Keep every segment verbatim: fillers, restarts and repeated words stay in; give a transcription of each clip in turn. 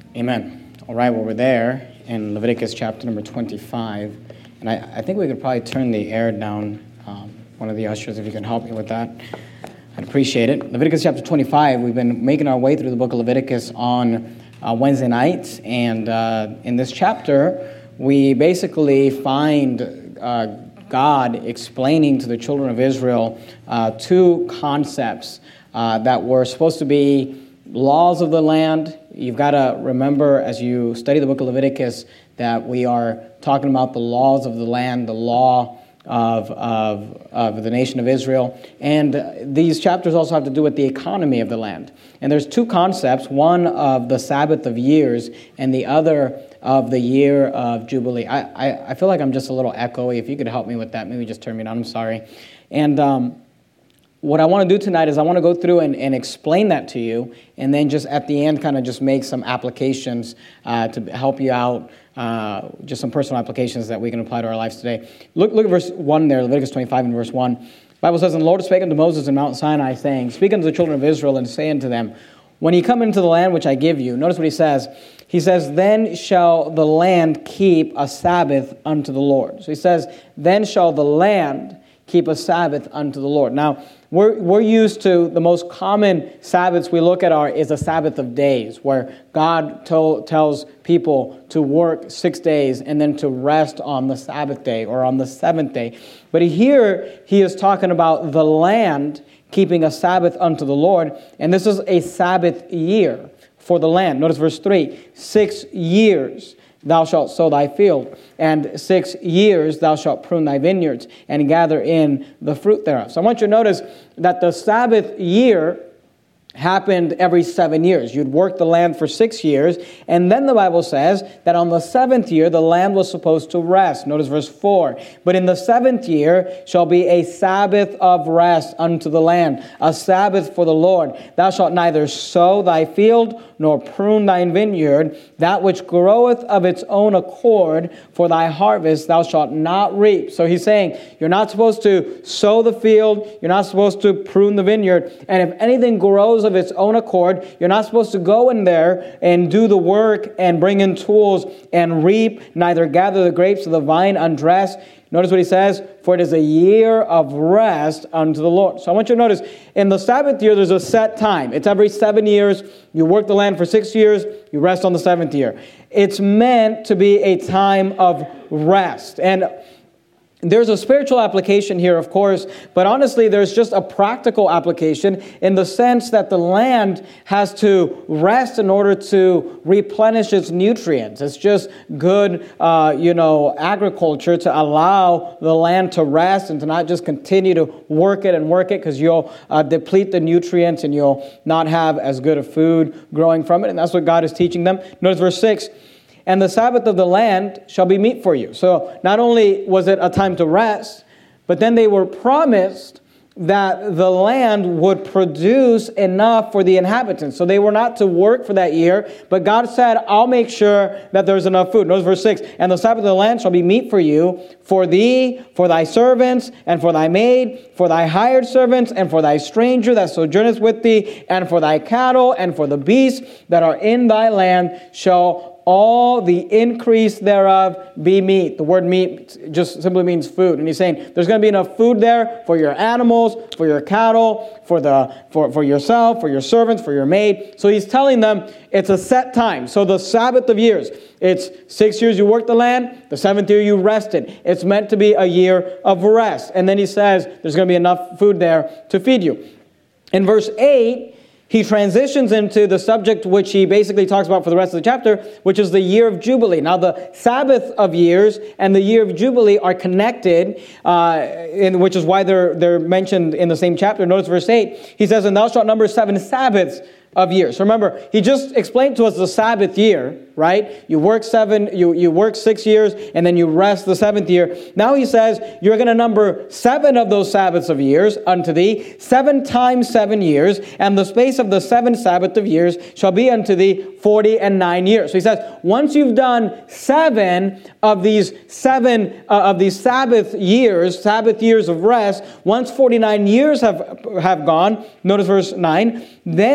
Amen. All right, well, we're there in Leviticus chapter number twenty-five. And I, I think we could probably turn the air down. Um, one of the ushers, if you can help me with that, I'd appreciate it. Leviticus chapter twenty-five, we've been making our way through the book of Leviticus on uh, Wednesday nights. And uh, in this chapter, we basically find uh, God explaining to the children of Israel uh, two concepts uh, that were supposed to be laws of the land. You've got to remember as you study the book of Leviticus that we are talking about the laws of the land, the law of, of, of the nation of Israel. And these chapters also have to do with the economy of the land. And there's two concepts, one of the Sabbath of years and the other of the year of Jubilee. I, I, I feel like I'm just a little echoey. If you could help me with that, maybe just turn me down. I'm sorry. And um, what I want to do tonight is I want to go through and, and explain that to you, and then just at the end kind of just make some applications uh, to help you out, uh, just some personal applications that we can apply to our lives today. Look, look at verse one there, Leviticus twenty-five and verse one. The Bible says, "And the Lord spake unto Moses in Mount Sinai, saying, Speak unto the children of Israel, and say unto them, When ye come into the land which I give you," notice what he says. He says, "Then shall the land keep a Sabbath unto the Lord." So he says, "Then shall the land keep a Sabbath unto the Lord." Now, we're, we're used to, the most common Sabbaths we look at are, is a Sabbath of days, where God to, tells people to work six days and then to rest on the Sabbath day or on the seventh day. But here, he is talking about the land keeping a Sabbath unto the Lord, and this is a Sabbath year for the land. Notice verse three, six years thou shalt sow thy field, and six years thou shalt prune thy vineyards, and gather in the fruit thereof. So I want you to notice that the Sabbath year happened every seven years. You'd work the land for six years, and then the Bible says that on the seventh year the land was supposed to rest. Notice verse four. "But in the seventh year shall be a Sabbath of rest unto the land, a Sabbath for the Lord. Thou shalt neither sow thy field, nor prune thine vineyard. That which groweth of its own accord for thy harvest thou shalt not reap." So he's saying, you're not supposed to sow the field, you're not supposed to prune the vineyard, and if anything grows of its own accord, you're not supposed to go in there and do the work and bring in tools and reap, neither gather the grapes of the vine undressed. Notice what he says, "For it is a year of rest unto the Lord." So I want you to notice, in the Sabbath year, there's a set time. It's every seven years. You work the land for six years. You rest on the seventh year. It's meant to be a time of rest. And there's a spiritual application here, of course, but honestly, there's just a practical application in the sense that the land has to rest in order to replenish its nutrients. It's just good, uh, you know, agriculture to allow the land to rest and to not just continue to work it and work it, because you'll uh, deplete the nutrients and you'll not have as good a food growing from it. And that's what God is teaching them. Notice verse six. "And the Sabbath of the land shall be meat for you." So not only was it a time to rest, but then they were promised that the land would produce enough for the inhabitants. So they were not to work for that year, but God said, I'll make sure that there's enough food. Notice verse six, "And the Sabbath of the land shall be meat for you, for thee, for thy servants, and for thy maid, for thy hired servants, and for thy stranger that sojourneth with thee, and for thy cattle, and for the beasts that are in thy land shall all the increase thereof be meat." The word meat just simply means food. And he's saying there's going to be enough food there for your animals, for your cattle, for the for, for yourself, for your servants, for your maid. So he's telling them it's a set time. So the Sabbath of years, it's six years you work the land, the seventh year you rested. It's meant to be a year of rest. And then he says there's going to be enough food there to feed you. In verse eight, he transitions into the subject which he basically talks about for the rest of the chapter, which is the year of Jubilee. Now, the Sabbath of years and the year of Jubilee are connected, uh, in, which is why they're, they're mentioned in the same chapter. Notice verse eight. He says, "And thou shalt number seven Sabbaths of years." So remember, he just explained to us the Sabbath year, right? You work seven, you, you work six years, and then you rest the seventh year. Now he says, you're going to number seven of those Sabbaths of years unto thee, seven times seven years, and the space of the seven Sabbath of years shall be unto thee forty and nine years. So he says, once you've done seven of these seven uh, of these Sabbath years, Sabbath years of rest, once forty-nine years have, have gone, notice verse nine, then shalt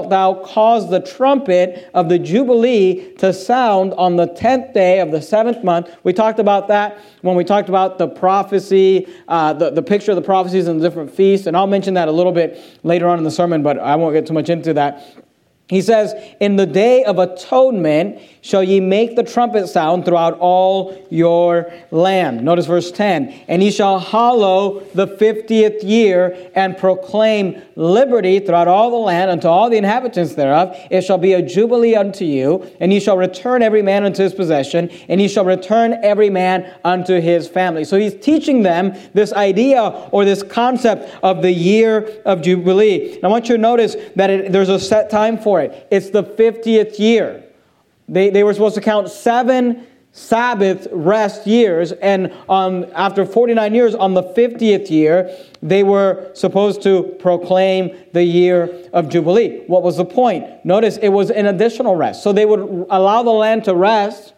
shalt thou cause the trumpet of the Jubilee to sound on the tenth day of the seventh month. We talked about that when we talked about the prophecy, uh, the, the picture of the prophecies and the different feasts. And I'll mention that a little bit later on in the sermon, but I won't get too much into that. He says, in the day of atonement shall ye make the trumpet sound throughout all your land. Notice verse ten. And ye shall hallow the fiftieth year and proclaim liberty throughout all the land unto all the inhabitants thereof. It shall be a jubilee unto you, and ye shall return every man unto his possession, and ye shall return every man unto his family. So he's teaching them this idea or this concept of the year of Jubilee. And I want you to notice that it, there's a set time for it. It's the fiftieth year. They, they were supposed to count seven Sabbath rest years, and um, after forty-nine years, on the fiftieth year, they were supposed to proclaim the year of Jubilee. What was the point? Notice it was an additional rest. So they would allow the land to rest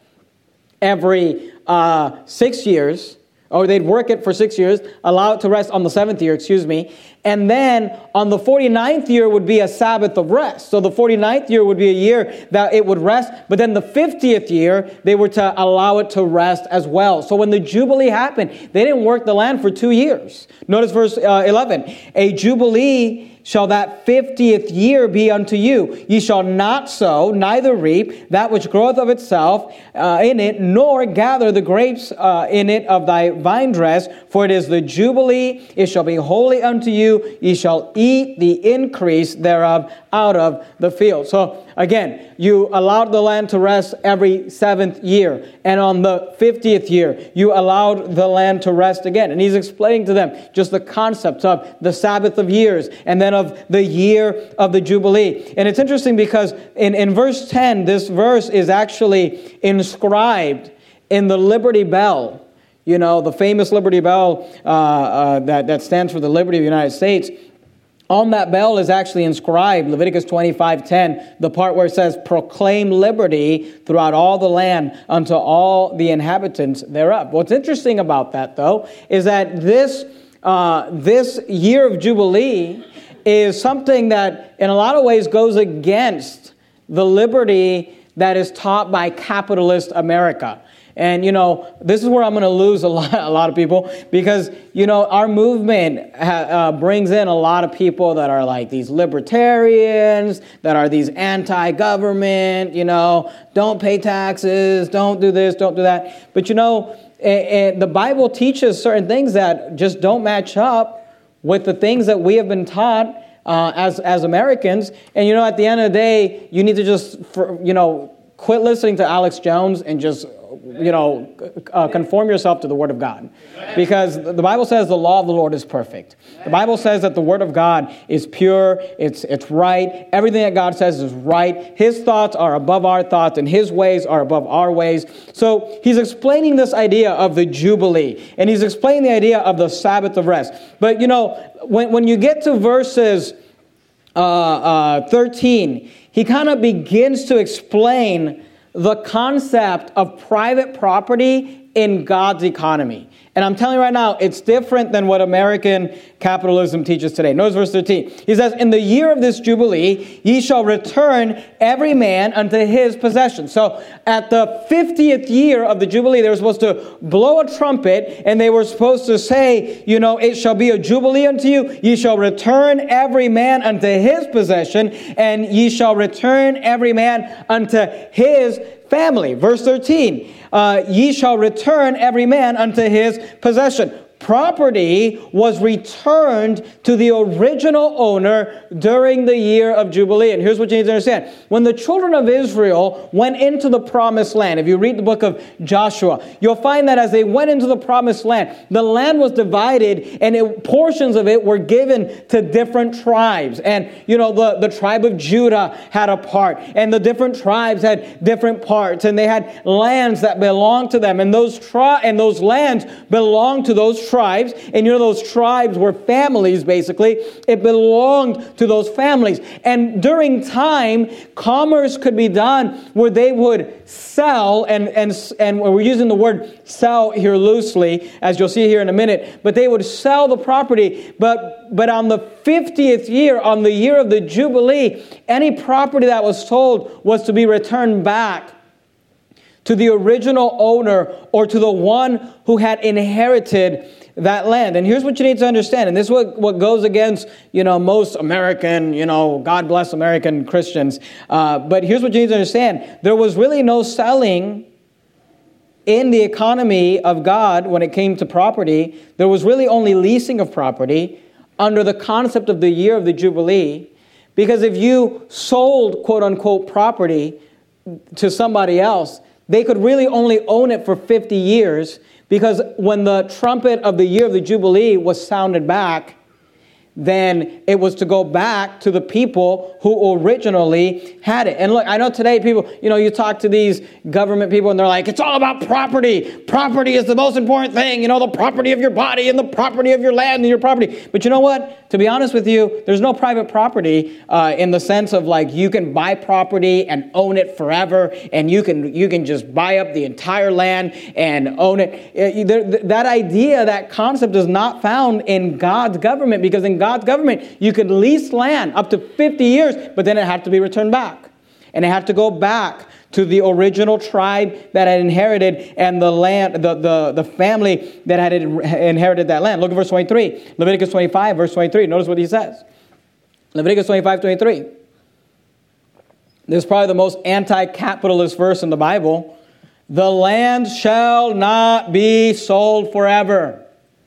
every uh, six years, or they'd work it for six years, allow it to rest on the seventh year, excuse me, and then on the forty-ninth year would be a Sabbath of rest. So the forty-ninth year would be a year that it would rest, but then the fiftieth year, they were to allow it to rest as well. So when the Jubilee happened, they didn't work the land for two years. Notice verse uh, eleven. A Jubilee shall that fiftieth year be unto you. Ye shall not sow, neither reap that which groweth of itself uh, in it, nor gather the grapes uh, in it of thy vine dress, for it is the Jubilee. It shall be holy unto you. Ye shall eat the increase thereof out of the field. So again, you allowed the land to rest every seventh year. And on the fiftieth year, you allowed the land to rest again. And he's explaining to them just the concept of the Sabbath of years and then of the year of the Jubilee. And it's interesting because in, in verse ten, this verse is actually inscribed in the Liberty Bell. You know, the famous Liberty Bell uh, uh, that, that stands for the liberty of the United States. On that bell is actually inscribed, Leviticus twenty-five ten, the part where it says, proclaim liberty throughout all the land unto all the inhabitants thereof. What's interesting about that, though, is that this, uh, this year of Jubilee is something that in a lot of ways goes against the liberty that is taught by capitalist America. And, you know, this is where I'm going to lose a lot, a lot of people because, you know, our movement ha, uh, brings in a lot of people that are like these libertarians, that are these anti-government, you know, don't pay taxes, don't do this, don't do that. But, you know, it, it, the Bible teaches certain things that just don't match up with the things that we have been taught uh, as, as Americans. And, you know, at the end of the day, you need to just, for, you know, quit listening to Alex Jones and just, you know, uh, conform yourself to the Word of God. Because the Bible says the law of the Lord is perfect. The Bible says that the Word of God is pure, it's it's right. Everything that God says is right. His thoughts are above our thoughts, and His ways are above our ways. So He's explaining this idea of the Jubilee, and He's explaining the idea of the Sabbath of rest. But, you know, when, when you get to verses uh, uh, thirteen, he kind of begins to explain the concept of private property in God's economy. And I'm telling you right now, it's different than what American capitalism teaches today. Notice verse thirteen. He says, in the year of this Jubilee, ye shall return every man unto his possession. So at the fiftieth year of the Jubilee, they were supposed to blow a trumpet, and they were supposed to say, you know, it shall be a Jubilee unto you. Ye shall return every man unto his possession, and ye shall return every man unto his family. Verse thirteen, uh, ye shall return every man unto his possession. Property was returned to the original owner during the year of Jubilee. And here's what you need to understand. When the children of Israel went into the promised land, if you read the book of Joshua, you'll find that as they went into the promised land, the land was divided and it, portions of it were given to different tribes. And, you know, the, the tribe of Judah had a part, and the different tribes had different parts, and they had lands that belonged to them. And those tri- and those lands belonged to those tribes. tribes, and you know those tribes were families, basically. It belonged to those families. And during time, commerce could be done where they would sell, and, and, and we're using the word sell here loosely, as you'll see here in a minute, but they would sell the property, but, but on the fiftieth year, on the year of the Jubilee, any property that was sold was to be returned back to the original owner or to the one who had inherited that land. And here's what you need to understand, and this is what, what goes against, you know, most American, you know, God bless American Christians. Uh, but here's what you need to understand. There was really no selling in the economy of God when it came to property. There was really only leasing of property under the concept of the year of the Jubilee. Because if you sold, quote unquote, property to somebody else, they could really only own it for fifty years, because when the trumpet of the year of the Jubilee was sounded back, then it was to go back to the people who originally had it. And look, I know today people, you know, you talk to these government people and they're like, it's all about property. Property is the most important thing. You know, the property of your body and the property of your land and your property. But you know what? To be honest with you, there's no private property uh, in the sense of like you can buy property and own it forever, and you can you can just buy up the entire land and own it. Uh, there, that idea, that concept is not found in God's government, because in God's government, you could lease land up to fifty years, but then it had to be returned back. And it had to go back to the original tribe that had inherited and the land, the, the, the family that had inherited that land. Look at verse twenty-three. Leviticus twenty-five, verse twenty-three. Notice what he says. Leviticus twenty-five, twenty-three. This is probably the most anti-capitalist verse in the Bible. The land shall not be sold forever.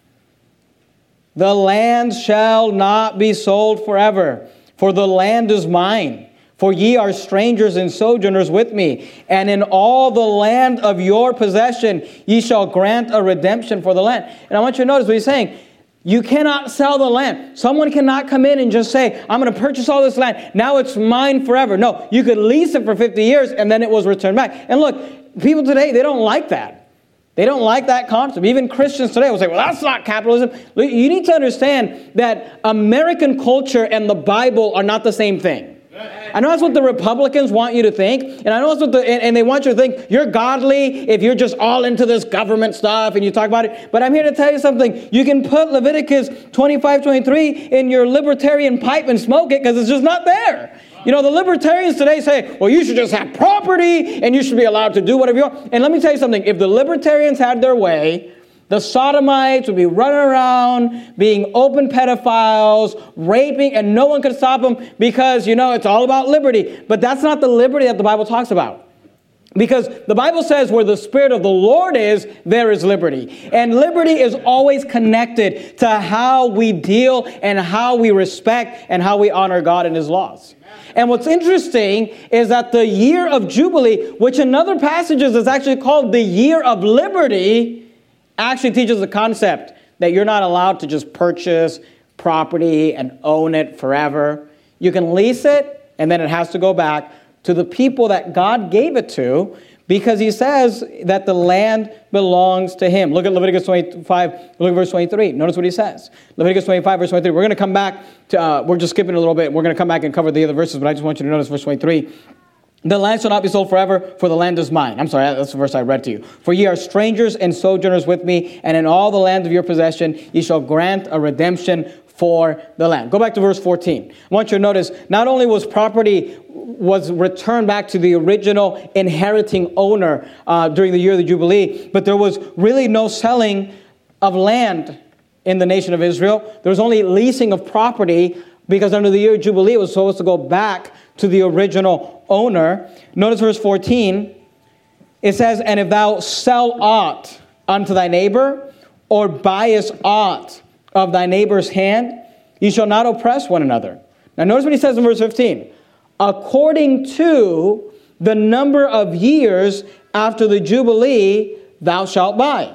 The land shall not be sold forever, for the land is mine. For ye are strangers and sojourners with me, and in all the land of your possession ye shall grant a redemption for the land. And I want you to notice what he's saying. You cannot sell the land. Someone cannot come in and just say, I'm going to purchase all this land. Now it's mine forever. No, you could lease it for fifty years and then it was returned back. And look, people today, they don't like that. They don't like that concept. Even Christians today will say, well, that's not capitalism. You need to understand that American culture and the Bible are not the same thing. I know that's what the Republicans want you to think, and I know that's what the, and, and they want you to think you're godly if you're just all into this government stuff and you talk about it. But I'm here to tell you something. You can put Leviticus twenty-five, twenty-three in your libertarian pipe and smoke it, because it's just not there. You know, the libertarians today say, well, you should just have property and you should be allowed to do whatever you want. And let me tell you something. If the libertarians had their way, the sodomites would be running around being open pedophiles, raping, and no one could stop them, because, you know, it's all about liberty. But that's not the liberty that the Bible talks about. Because the Bible says where the Spirit of the Lord is, there is liberty. And liberty is always connected to how we deal and how we respect and how we honor God and His laws. And what's interesting is that the year of Jubilee, which in other passages is actually called the year of liberty, actually teaches the concept that you're not allowed to just purchase property and own it forever. You can lease it, and then it has to go back to the people that God gave it to, because he says that the land belongs to him. Look at Leviticus twenty-five, look at verse twenty-three. Notice what he says. Leviticus twenty-five, verse twenty-three. We're going to come back to, uh, we're just skipping a little bit. We're going to come back and cover the other verses, but I just want you to notice verse twenty-three. The land shall not be sold forever, for the land is mine. I'm sorry, that's the verse I read to you. For ye are strangers and sojourners with me, and in all the land of your possession ye shall grant a redemption for the land. Go back to verse fourteen. I want you to notice, not only was property was returned back to the original inheriting owner uh, during the year of the Jubilee, but there was really no selling of land in the nation of Israel. There was only leasing of property, because under the year of Jubilee it was supposed to go back to the original owner. Notice verse fourteen. It says, and if thou sell aught unto thy neighbor, or buyest aught of thy neighbor's hand, ye shall not oppress one another. Now notice what he says in verse fifteen. According to the number of years after the Jubilee, thou shalt buy.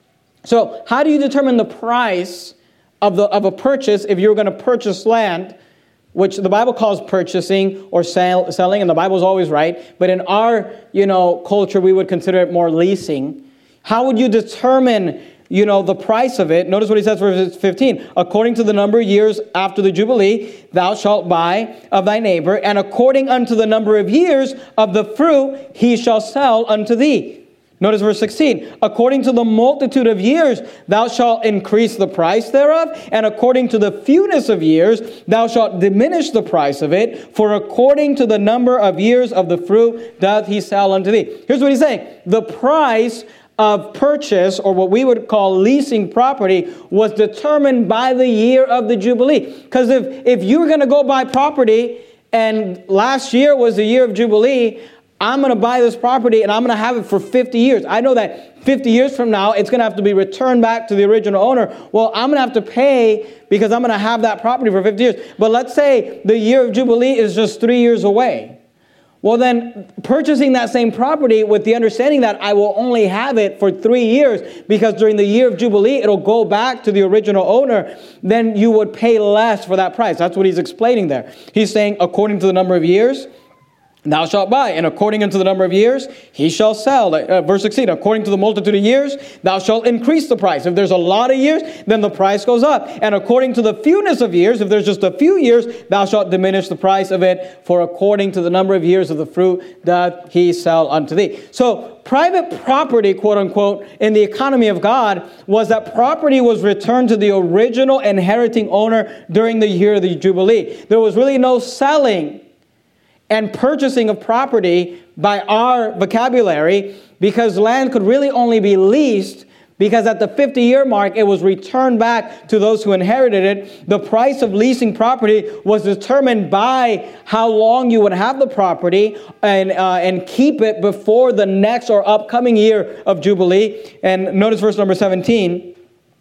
So how do you determine the price of, the, of a purchase if you're going to purchase land, which the Bible calls purchasing or sell, selling, and the Bible is always right. But in our, you know, culture, we would consider it more leasing. How would you determine you know, the price of it. Notice what he says, verse fifteen. According to the number of years after the Jubilee, thou shalt buy of thy neighbor, and according unto the number of years of the fruit, he shall sell unto thee. Notice verse sixteen. According to the multitude of years, thou shalt increase the price thereof, and according to the fewness of years, thou shalt diminish the price of it, for according to the number of years of the fruit doth he sell unto thee. Here's what he's saying. The price of purchase, or what we would call leasing property, was determined by the year of the Jubilee. Because if, if you were going to go buy property, and last year was the year of Jubilee, I'm going to buy this property and I'm going to have it for fifty years. I know that fifty years from now, it's going to have to be returned back to the original owner. Well, I'm going to have to pay because I'm going to have that property for fifty years. But let's say the year of Jubilee is just three years away. Well, then purchasing that same property with the understanding that I will only have it for three years because during the year of Jubilee, it'll go back to the original owner, then you would pay less for that price. That's what he's explaining there. He's saying according to the number of years, thou shalt buy, and according unto the number of years, he shall sell. Uh, verse sixteen, according to the multitude of years, thou shalt increase the price. If there's a lot of years, then the price goes up. And according to the fewness of years, if there's just a few years, thou shalt diminish the price of it. For according to the number of years of the fruit doth he sell unto thee. So private property, quote unquote, in the economy of God was that property was returned to the original inheriting owner during the year of the Jubilee. There was really no selling and purchasing of property by our vocabulary, because land could really only be leased because at the fifty-year mark, it was returned back to those who inherited it. The price of leasing property was determined by how long you would have the property and, uh, and keep it before the next or upcoming year of Jubilee. And notice verse number seventeen.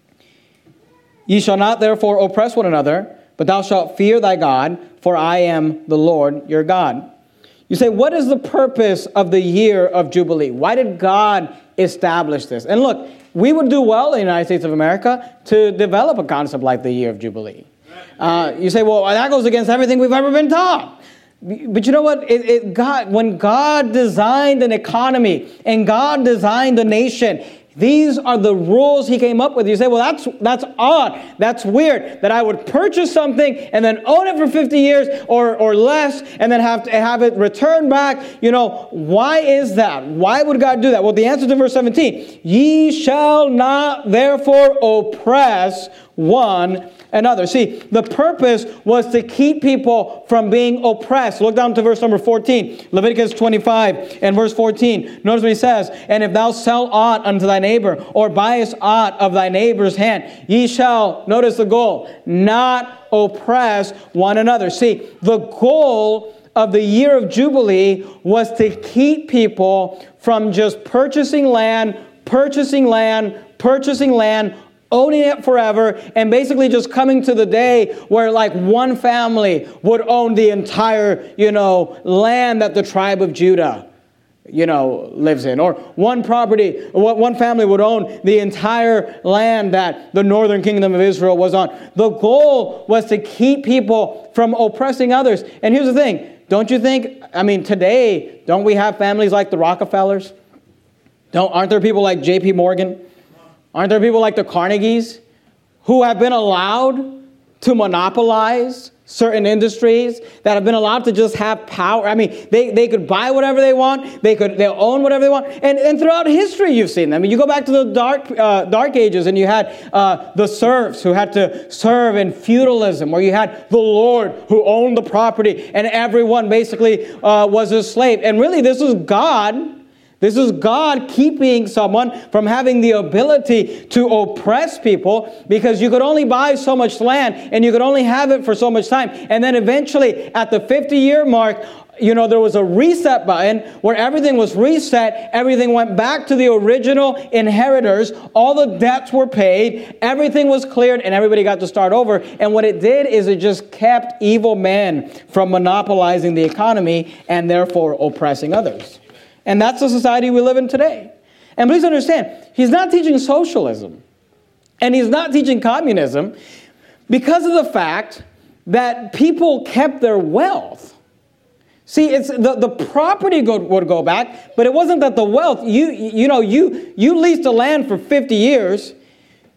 Ye shall not therefore oppress one another, but thou shalt fear thy God, for I am the Lord your God. You say, what is the purpose of the year of Jubilee? Why did God establish this? And look, we would do well in the United States of America to develop a concept like the year of Jubilee. Uh, you say, well, that goes against everything we've ever been taught. But you know what? It, it, God, when God designed an economy and God designed a nation, these are the rules he came up with. You say, well, that's that's odd. That's weird that I would purchase something and then own it for fifty years or, or less and then have to have it returned back. You know, why is that? Why would God do that? Well, the answer to verse seventeen, ye shall not therefore oppress one another. See, the purpose was to keep people from being oppressed. Look down to verse number fourteen. Leviticus twenty-five and verse fourteen. Notice what he says. And if thou sell aught unto thy neighbor, or buyest aught of thy neighbor's hand, ye shall, notice the goal, not oppress one another. See, the goal of the year of Jubilee was to keep people from just purchasing land, purchasing land, purchasing land, owning it forever, and basically just coming to the day where like one family would own the entire, you know, land that the tribe of Judah, you know, lives in. Or one property, one family would own the entire land that the northern kingdom of Israel was on. The goal was to keep people from oppressing others. And here's the thing. Don't you think, I mean, today, don't we have families like the Rockefellers? Don't, aren't there people like J P Morgan? Aren't there people like the Carnegies who have been allowed to monopolize certain industries, that have been allowed to just have power? I mean, they, they could buy whatever they want. They could they own whatever they want. And, and throughout history, you've seen them. I mean, you go back to the dark uh, dark ages, and you had uh, the serfs who had to serve in feudalism, or you had the lord who owned the property, and everyone basically uh, was a slave. And really, this is God. This is God keeping someone from having the ability to oppress people, because you could only buy so much land and you could only have it for so much time. And then eventually at the fifty-year mark, you know, there was a reset button where everything was reset. Everything went back to the original inheritors. All the debts were paid. Everything was cleared, and everybody got to start over. And what it did is it just kept evil men from monopolizing the economy and therefore oppressing others. And that's the society we live in today. And please understand, he's not teaching socialism. And he's not teaching communism because of the fact that people kept their wealth. See, it's the, the property go, would go back, but it wasn't that the wealth, you you know, you, you leased the land for fifty years,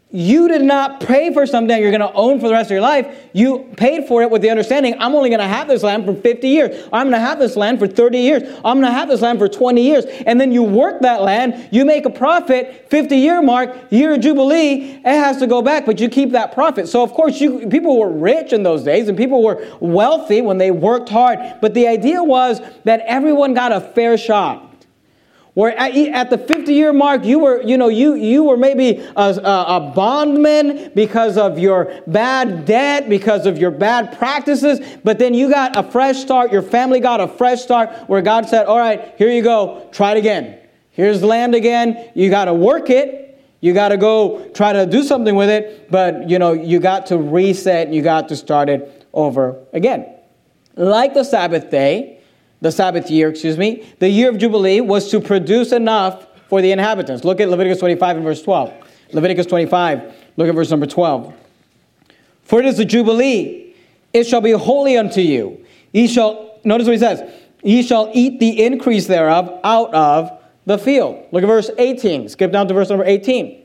you did not pay for something that you're going to own for the rest of your life. You paid for it with the understanding, I'm only going to have this land for fifty years. I'm going to have this land for thirty years. I'm going to have this land for twenty years. And then you work that land, you make a profit, fifty-year mark, year of Jubilee, it has to go back, but you keep that profit. So, of course, you people were rich in those days, and people were wealthy when they worked hard. But the idea was that everyone got a fair shot. Where at the fifty-year mark, you were, you know, you you were maybe a, a, a bondman because of your bad debt, because of your bad practices. But then you got a fresh start. Your family got a fresh start where God said, all right, here you go. Try it again. Here's the land again. You got to work it. You got to go try to do something with it. But, you know, you got to reset. You got to start it over again. Like the Sabbath day. The Sabbath year, excuse me, the year of Jubilee was to produce enough for the inhabitants. Look at Leviticus twenty-five and verse twelve. Leviticus twenty-five, look at verse number twelve. For it is the Jubilee, it shall be holy unto you. Ye shall, notice what he says, ye shall eat the increase thereof out of the field. Look at verse eighteen. Skip down to verse number eighteen.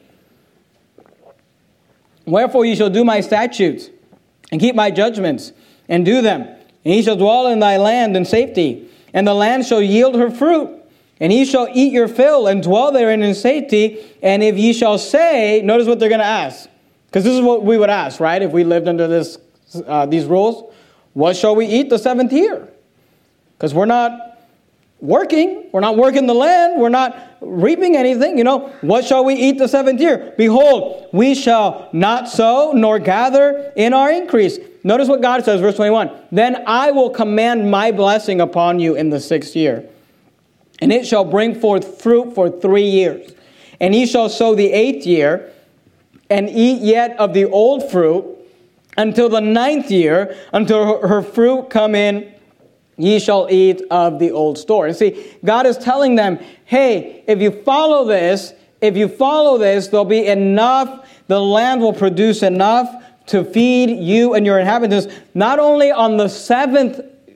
Wherefore ye shall do my statutes, and keep my judgments, and do them. And ye shall dwell in thy land in safety, and the land shall yield her fruit. And ye shall eat your fill, and dwell therein in safety. And if ye shall say, notice what they're going to ask. Because this is what we would ask, right? If we lived under this, uh, these rules. What shall we eat the seventh year? Because we're not working. We're not working the land. We're not reaping anything. You know, what shall we eat the seventh year? Behold, we shall not sow nor gather in our increase. Notice what God says, verse twenty-one. Then I will command my blessing upon you in the sixth year. And it shall bring forth fruit for three years. And ye shall sow the eighth year, and eat yet of the old fruit, until the ninth year, until her, her fruit come in, ye shall eat of the old store. And see, God is telling them, hey, if you follow this, if you follow this, there'll be enough, the land will produce enough to feed you and your inhabitants, not only on the seventh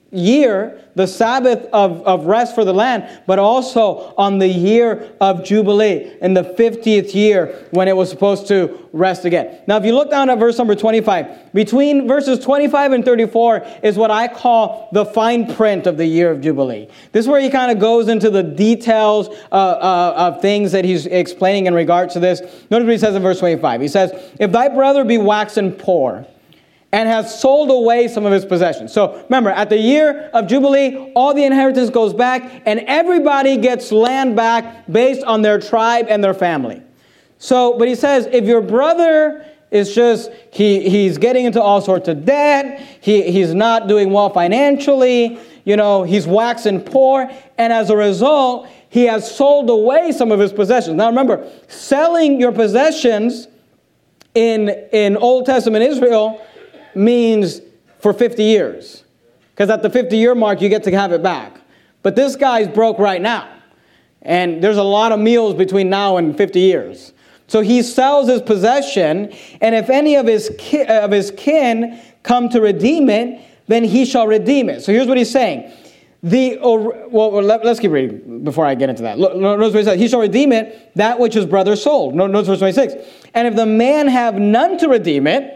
year, the Sabbath of, of rest for the land, but also on the year of Jubilee, in the fiftieth year when it was supposed to rest again. Now, if you look down at verse number twenty-five, between verses twenty-five and thirty-four is what I call the fine print of the year of Jubilee. This is where he kind of goes into the details uh, uh, of things that he's explaining in regard to this. Notice what he says in verse twenty-five. He says, if thy brother be waxen poor, and has sold away some of his possessions. So remember, at the year of Jubilee, all the inheritance goes back, and everybody gets land back based on their tribe and their family. So, but he says, if your brother is just, he, he's getting into all sorts of debt, he, he's not doing well financially, you know, he's waxing poor, and as a result, he has sold away some of his possessions. Now remember, selling your possessions in, in Old Testament Israel means for fifty years. Because at the fifty-year mark, you get to have it back. But this guy's broke right now. And there's a lot of meals between now and fifty years. So he sells his possession, and if any of his ki- of his kin come to redeem it, then he shall redeem it. So here's what he's saying. The well, let, let's keep reading before I get into that. Look, notice what he says. He shall redeem it, that which his brother sold. Notice verse twenty-six. And if the man have none to redeem it,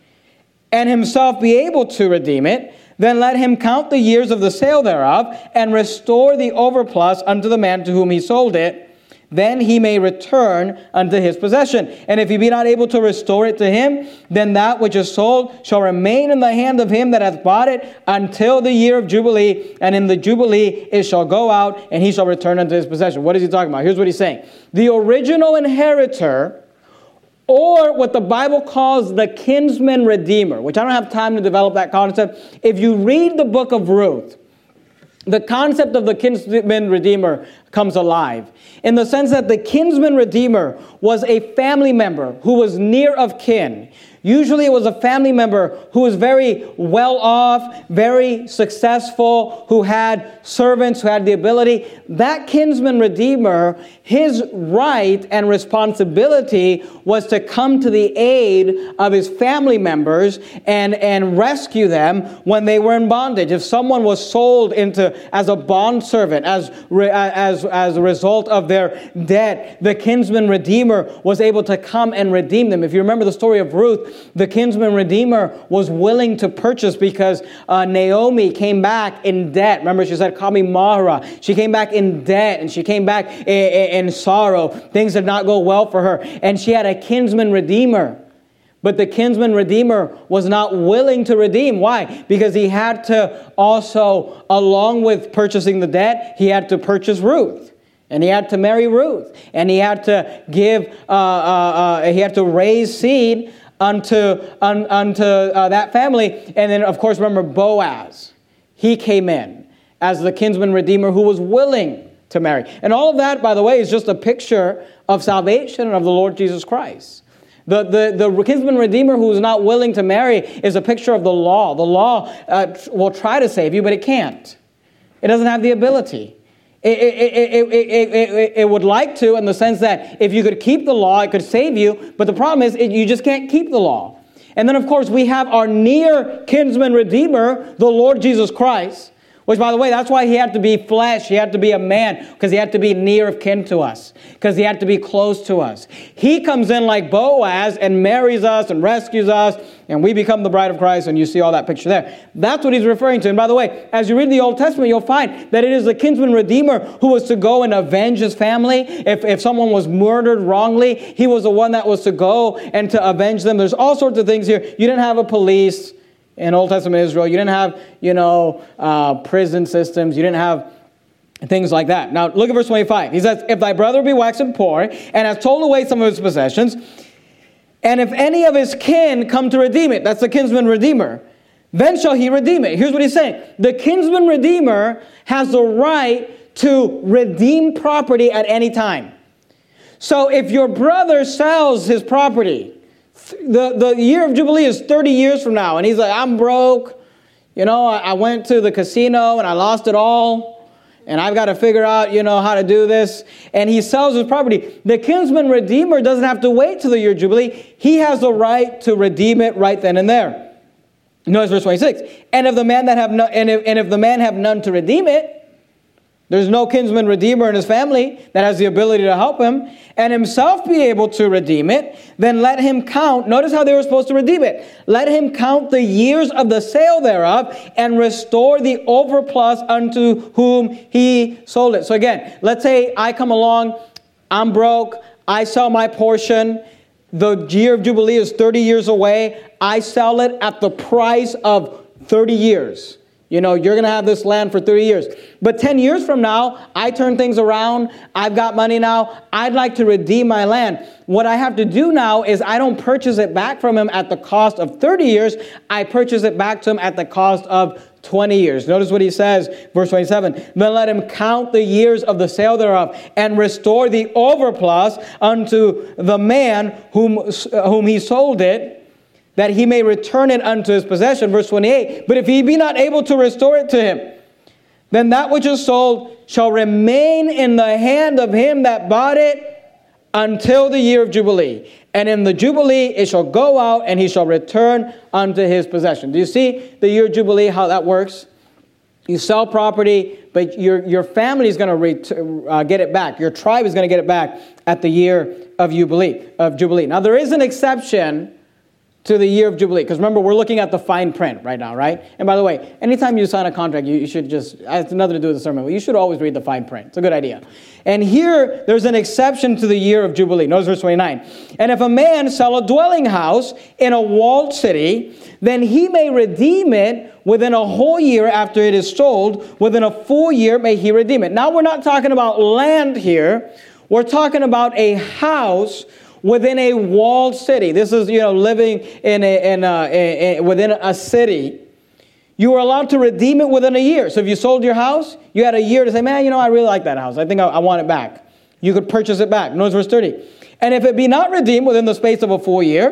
and himself be able to redeem it, then let him count the years of the sale thereof, and restore the overplus unto the man to whom he sold it. Then he may return unto his possession. And if he be not able to restore it to him, then that which is sold shall remain in the hand of him that hath bought it until the year of Jubilee. And in the Jubilee it shall go out, and he shall return unto his possession. What is he talking about? Here's what he's saying. The original inheritor, or what the Bible calls the kinsman redeemer, which I don't have time to develop that concept. If you read the book of Ruth, the concept of the kinsman redeemer comes alive in the sense that the kinsman redeemer was a family member who was near of kin. Usually it was a family member who was very well off, very successful, who had servants, who had the ability. That kinsman redeemer, his right and responsibility was to come to the aid of his family members and, and rescue them when they were in bondage. If someone was sold into as a bondservant, as, as, as a result of their debt, the kinsman redeemer was able to come and redeem them. If you remember the story of Ruth, the kinsman redeemer was willing to purchase because uh, Naomi came back in debt. Remember, she said, "Call me Mahara." She came back in debt, and she came back in, in, in sorrow. Things did not go well for her, and she had a kinsman redeemer. But the kinsman redeemer was not willing to redeem. Why? Because he had to also, along with purchasing the debt, he had to purchase Ruth. And he had to marry Ruth. And he had to give, uh, uh, uh, he had to raise seed unto, un, unto uh, that family. And then, of course, remember Boaz. He came in as the kinsman redeemer who was willing to marry. And all of that, by the way, is just a picture of salvation and of the Lord Jesus Christ. The, the, the kinsman redeemer who is not willing to marry is a picture of the law. The law uh, will try to save you, but it can't. It doesn't have the ability. It, it, it, it, it, it, it would like to, in the sense that if you could keep the law, it could save you. But the problem is it, you just can't keep the law. And then, of course, we have our near kinsman redeemer, the Lord Jesus Christ. Which, by the way, that's why he had to be flesh. He had to be a man, because he had to be near of kin to us, because he had to be close to us. He comes in like Boaz and marries us and rescues us, and we become the bride of Christ, and you see all that picture there. That's what he's referring to. And by the way, as you read the Old Testament, you'll find that it is the kinsman redeemer who was to go and avenge his family. If, if someone was murdered wrongly, he was the one that was to go and to avenge them. There's all sorts of things here. You didn't have a police in Old Testament Israel. You didn't have, you know, uh, prison systems. You didn't have things like that. Now, look at verse twenty-five. He says, "If thy brother be waxen poor, and has told away some of his possessions, and if any of his kin come to redeem it," that's the kinsman redeemer, "then shall he redeem it." Here's what he's saying. The kinsman redeemer has the right to redeem property at any time. So if your brother sells his property, The, the year of Jubilee is thirty years from now. And he's like, "I'm broke. You know, I, I went to the casino and I lost it all. And I've got to figure out, you know, how to do this." And he sells his property. The kinsman redeemer doesn't have to wait till the year of Jubilee. He has the right to redeem it right then and there. Notice verse twenty-six. And if the man that have no, and if, and if the man have none to redeem it, there's no kinsman redeemer in his family that has the ability to help him, and himself be able to redeem it, then let him count. Notice how they were supposed to redeem it. "Let him count the years of the sale thereof, and restore the overplus unto whom he sold it." So again, let's say I come along, I'm broke, I sell my portion. The year of Jubilee is thirty years away. I sell it at the price of thirty years. You know, you're going to have this land for thirty years. But ten years from now, I turn things around. I've got money now. I'd like to redeem my land. What I have to do now is I don't purchase it back from him at the cost of thirty years. I purchase it back to him at the cost of twenty years. Notice what he says, verse twenty-seven. "Then let him count the years of the sale thereof, and restore the overplus unto the man whom, whom he sold it, that he may return it unto his possession." Verse twenty-eight. "But if he be not able to restore it to him, then that which is sold shall remain in the hand of him that bought it until the year of Jubilee. And in the Jubilee it shall go out, and he shall return unto his possession." Do you see the year of Jubilee, how that works? You sell property, but your, your family is going to ret- uh, get it back. Your tribe is going to get it back at the year of Jubilee. Of Jubilee. Now there is an exception to the year of Jubilee. Because remember, we're looking at the fine print right now, right? And by the way, anytime you sign a contract, you, you should just, it has nothing to do with the sermon, but you should always read the fine print. It's a good idea. And here, there's an exception to the year of Jubilee. Notice verse twenty-nine. "And if a man sell a dwelling house in a walled city, then he may redeem it within a whole year after it is sold. Within a full year may he redeem it." Now, we're not talking about land here. We're talking about a house within a walled city. This is, you know, living in a, in a, a, a within a city. You were allowed to redeem it within a year. So if you sold your house, you had a year to say, "Man, you know, I really like that house. I think I, I want it back." You could purchase it back. Notice verse thirty. "And if it be not redeemed within the space of a full year,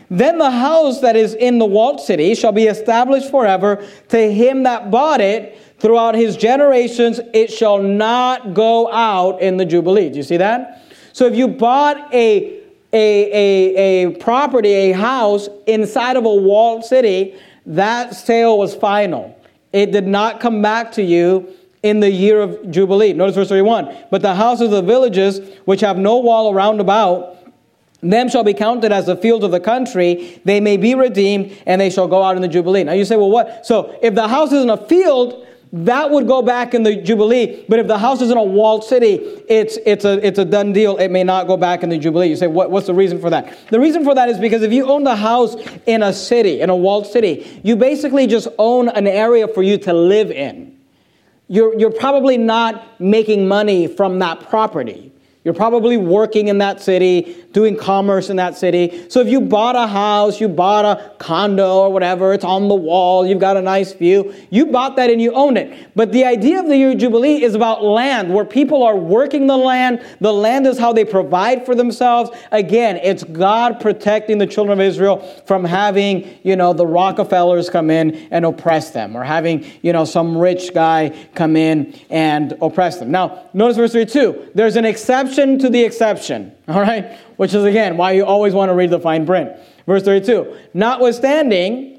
Then the house that is in the walled city shall be established forever to him that bought it. Throughout his generations, it shall not go out in the Jubilee. Do you see that? So if you bought a, a, a, a property, a house inside of a walled city, that sale was final. It did not come back to you in the year of Jubilee. Notice verse thirty-one. But the houses of the villages, which have no wall around about, them shall be counted as the fields of the country. They may be redeemed, and they shall go out in the Jubilee. Now you say, well, what? So if the house is in a field, that would go back in the Jubilee. But if the house is in a walled city, it's it's a it's a done deal. It may not go back in the Jubilee. You say, what, what's the reason for that? The reason for that is because if you own the house in a city, in a walled city, you basically just own an area for you to live in. You're you're probably not making money from that property. You're probably working in that city, doing commerce in that city. So if you bought a house, you bought a condo or whatever, it's on the wall, you've got a nice view, you bought that and you own it. But the idea of the year of Jubilee is about land, where people are working the land. The land is how they provide for themselves. Again, it's God protecting the children of Israel from having, you know, the Rockefellers come in and oppress them, or having, you know, some rich guy come in and oppress them. Now, notice verse thirty-two. There's an exception to the exception, all right? Which is, again, why you always want to read the fine print. Verse thirty-two, notwithstanding,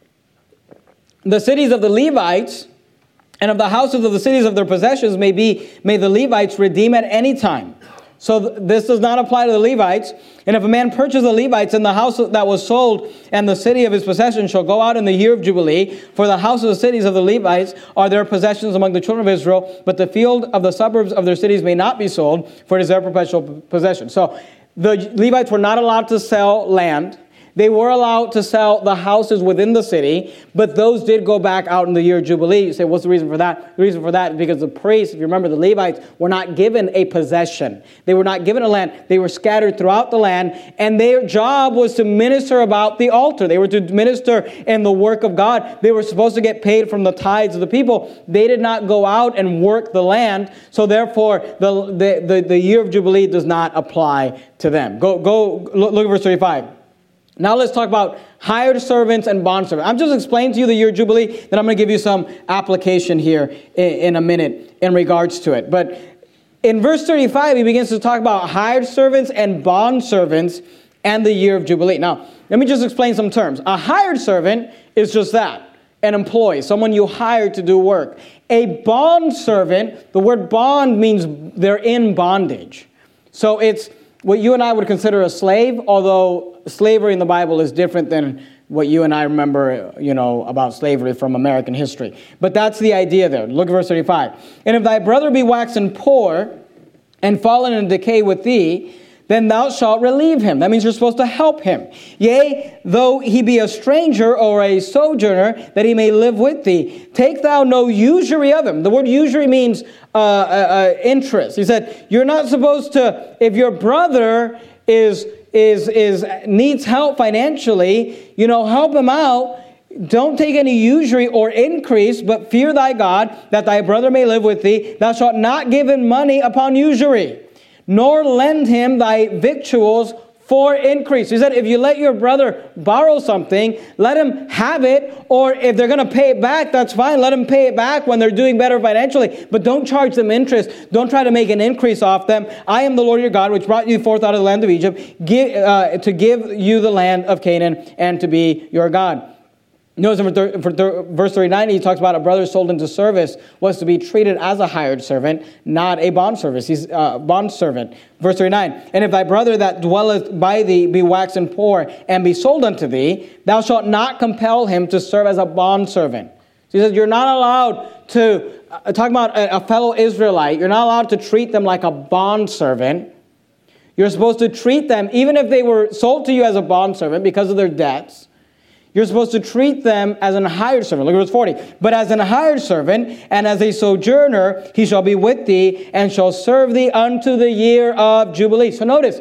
the cities of the Levites and of the houses of the cities of their possessions may be, may the Levites redeem at any time. So th- this does not apply to the Levites. And if a man purchase the Levites, and the house that was sold and the city of his possession shall go out in the year of Jubilee, for the house of the cities of the Levites are their possessions among the children of Israel, but the field of the suburbs of their cities may not be sold, for it is their perpetual possession. So the Levites were not allowed to sell land. They were allowed to sell the houses within the city, but those did go back out in the year of Jubilee. You say, what's the reason for that? The reason for that is because the priests, if you remember, the Levites were not given a possession. They were not given a land. They were scattered throughout the land, and their job was to minister about the altar. They were to minister in the work of God. They were supposed to get paid from the tithes of the people. They did not go out and work the land, so therefore the, the, the, the year of Jubilee does not apply to them. Go, go look, look at verse thirty-five. Now let's talk about hired servants and bondservants. I'm just explaining to you the year of Jubilee, then I'm going to give you some application here in, in a minute in regards to it. But in verse thirty-five, he begins to talk about hired servants and bondservants and the year of Jubilee. Now, let me just explain some terms. A hired servant is just that, an employee, someone you hire to do work. A bondservant, the word bond means they're in bondage. So it's what you and I would consider a slave, although slavery in the Bible is different than what you and I remember, you know, about slavery from American history. But that's the idea there. Look at verse thirty-five. And if thy brother be waxen poor and fallen in decay with thee, then thou shalt relieve him. That means you're supposed to help him. Yea, though he be a stranger or a sojourner, that he may live with thee. Take thou no usury of him. The word usury means uh, uh, uh, interest. He said, you're not supposed to, if your brother is is is needs help financially, you know, help him out. Don't take any usury or increase, but fear thy God, that thy brother may live with thee. Thou shalt not give him money upon usury, nor lend him thy victuals for increase. He said, if you let your brother borrow something, let him have it, or if they're going to pay it back, that's fine. Let them pay it back when they're doing better financially, but don't charge them interest. Don't try to make an increase off them. I am the Lord your God, which brought you forth out of the land of Egypt, give, uh, to give you the land of Canaan and to be your God. Notice in verse thirty-nine, he talks about a brother sold into service was to be treated as a hired servant, not a bondservant. He's a uh, bondservant. Verse thirty-nine, and if thy brother that dwelleth by thee be waxen poor and be sold unto thee, thou shalt not compel him to serve as a bondservant. So he says you're not allowed to, uh, talk about a, a fellow Israelite, you're not allowed to treat them like a bondservant. You're supposed to treat them, even if they were sold to you as a bondservant because of their debts, you're supposed to treat them as an hired servant. Look at verse forty. But as an hired servant and as a sojourner, he shall be with thee and shall serve thee unto the year of Jubilee. So notice,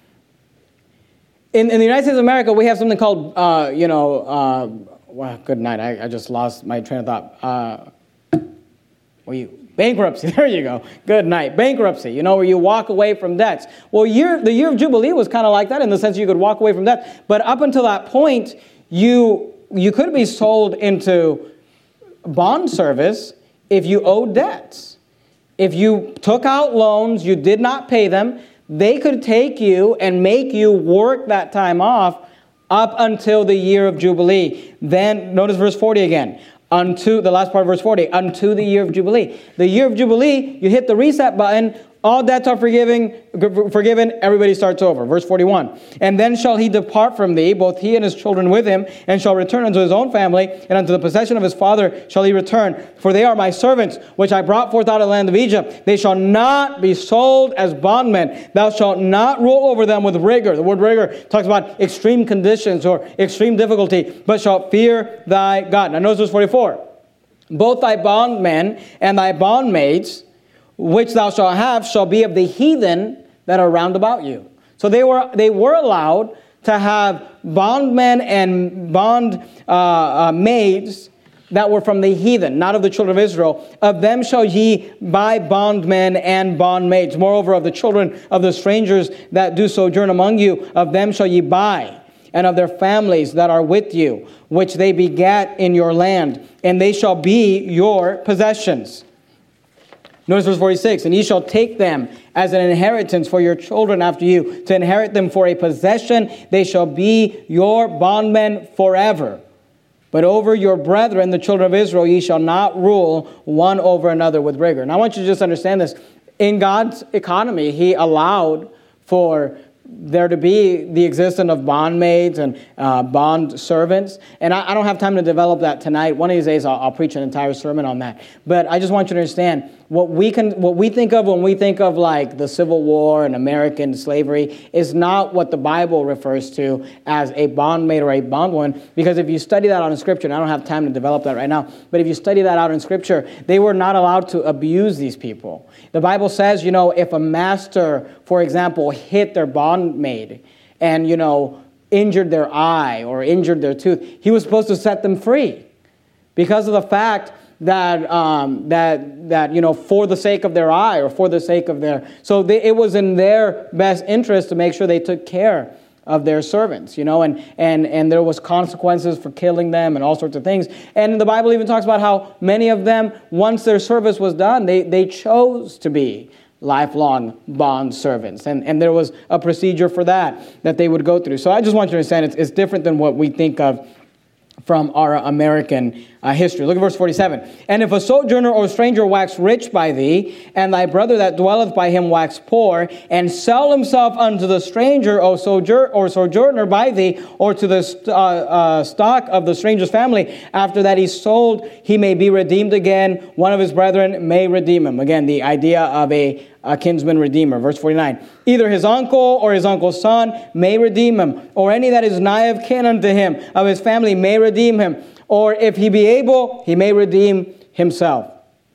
in, in the United States of America, we have something called, uh, you know, uh, well, good night. I, I just lost my train of thought. Uh, well, you, Bankruptcy, there you go. Good night. Bankruptcy, you know, where you walk away from debts. Well, year, the year of Jubilee was kind of like that in the sense you could walk away from debt. But up until that point, you you could be sold into bond service if you owed debts. If you took out loans, you did not pay them, they could take you and make you work that time off up until the year of Jubilee. Then, notice verse forty again. Unto, the last part of verse forty, unto the year of Jubilee. The year of Jubilee, you hit the reset button, all debts are forgiven, forgiven, everybody starts over. Verse forty-one. And then shall he depart from thee, both he and his children with him, and shall return unto his own family, and unto the possession of his father shall he return. For they are my servants, which I brought forth out of the land of Egypt. They shall not be sold as bondmen. Thou shalt not rule over them with rigor. The word rigor talks about extreme conditions or extreme difficulty, but shalt fear thy God. Now notice verse forty-four. Both thy bondmen and thy bondmaids, which thou shalt have, shall be of the heathen that are round about you. So they were they were allowed to have bondmen and bond uh, uh, maids that were from the heathen, not of the children of Israel. Of them shall ye buy bondmen and bondmaids. Moreover, of the children of the strangers that do sojourn among you, of them shall ye buy, and of their families that are with you, which they begat in your land, and they shall be your possessions. Notice verse forty-six, and ye shall take them as an inheritance for your children after you, to inherit them for a possession. They shall be your bondmen forever. But over your brethren, the children of Israel, ye shall not rule one over another with rigor. Now I want you to just understand this. In God's economy, he allowed for there to be the existence of bondmaids and uh, bond servants. And I, I don't have time to develop that tonight. One of these days I'll, I'll preach an entire sermon on that. But I just want you to understand what we can, what we think of when we think of like the Civil War and American slavery is not what the Bible refers to as a bondmaid or a bondwoman. Because if you study that out in Scripture, and I don't have time to develop that right now, but if you study that out in Scripture, they were not allowed to abuse these people. The Bible says, you know, if a master, for example, hit their bondmaid and, you know, injured their eye or injured their tooth, he was supposed to set them free because of the fact that, um, that, that you know, for the sake of their eye or for the sake of their... So they, it was in their best interest to make sure they took care of their servants, you know, and, and, and there was consequences for killing them and all sorts of things. And the Bible even talks about how many of them, once their service was done, they, they chose to be lifelong bond servants. And, and there was a procedure for that, that they would go through. So I just want you to understand it's, it's different than what we think of from our American uh, history. Look at verse forty-seven. And if a sojourner or stranger wax rich by thee, and thy brother that dwelleth by him wax poor, and sell himself unto the stranger or, sojour- or sojourner by thee, or to the st- uh, uh, stock of the stranger's family, after that he's sold, he may be redeemed again. One of his brethren may redeem him. Again, the idea of a a kinsman redeemer. Verse forty-nine. Either his uncle or his uncle's son may redeem him, or any that is nigh of kin unto him, of his family may redeem him, or if he be able, he may redeem himself.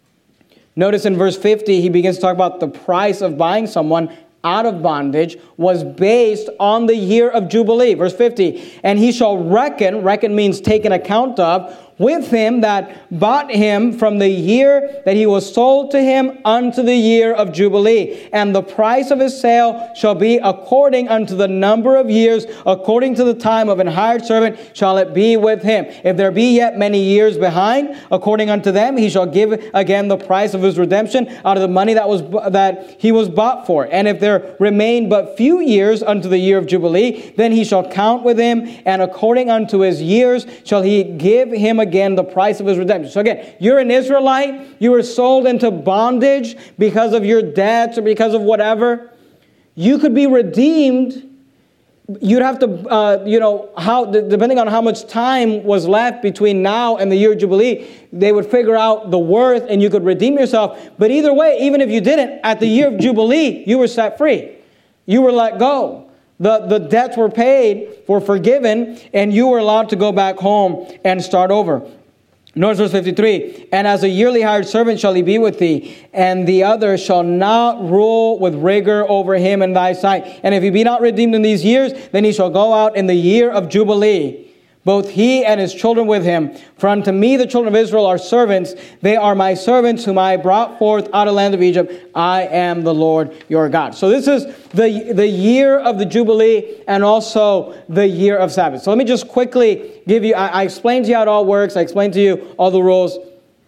Notice in verse fifty, he begins to talk about the price of buying someone out of bondage was based on the year of Jubilee. Verse fifty, and he shall reckon, reckon means taken account of, with him that bought him from the year that he was sold to him unto the year of Jubilee. And the price of his sale shall be according unto the number of years, according to the time of an hired servant shall it be with him. If there be yet many years behind, according unto them, he shall give again the price of his redemption out of the money that was that he was bought for. And if there remain but few years unto the year of Jubilee, then he shall count with him, and according unto his years shall he give him again again the price of his redemption. So again, you're an Israelite, you were sold into bondage because of your debts or because of whatever. You could be redeemed. You'd have to, uh, you know, how depending on how much time was left between now and the year of Jubilee, they would figure out the worth and you could redeem yourself. But either way, even if you didn't, at the year of Jubilee, you were set free. You were let go. The, the debts were paid, were forgiven, and you were allowed to go back home and start over. Notice verse fifty-three. And as a yearly hired servant shall he be with thee, and the other shall not rule with rigor over him in thy sight. And if he be not redeemed in these years, then he shall go out in the year of Jubilee. both he and his children with him. For unto me the children of Israel are servants. They are my servants whom I brought forth out of the land of Egypt. I am the Lord your God. So this is the, the year of the Jubilee and also the year of Sabbath. So let me just quickly give you, I, I explained to you how it all works. I explained to you all the rules.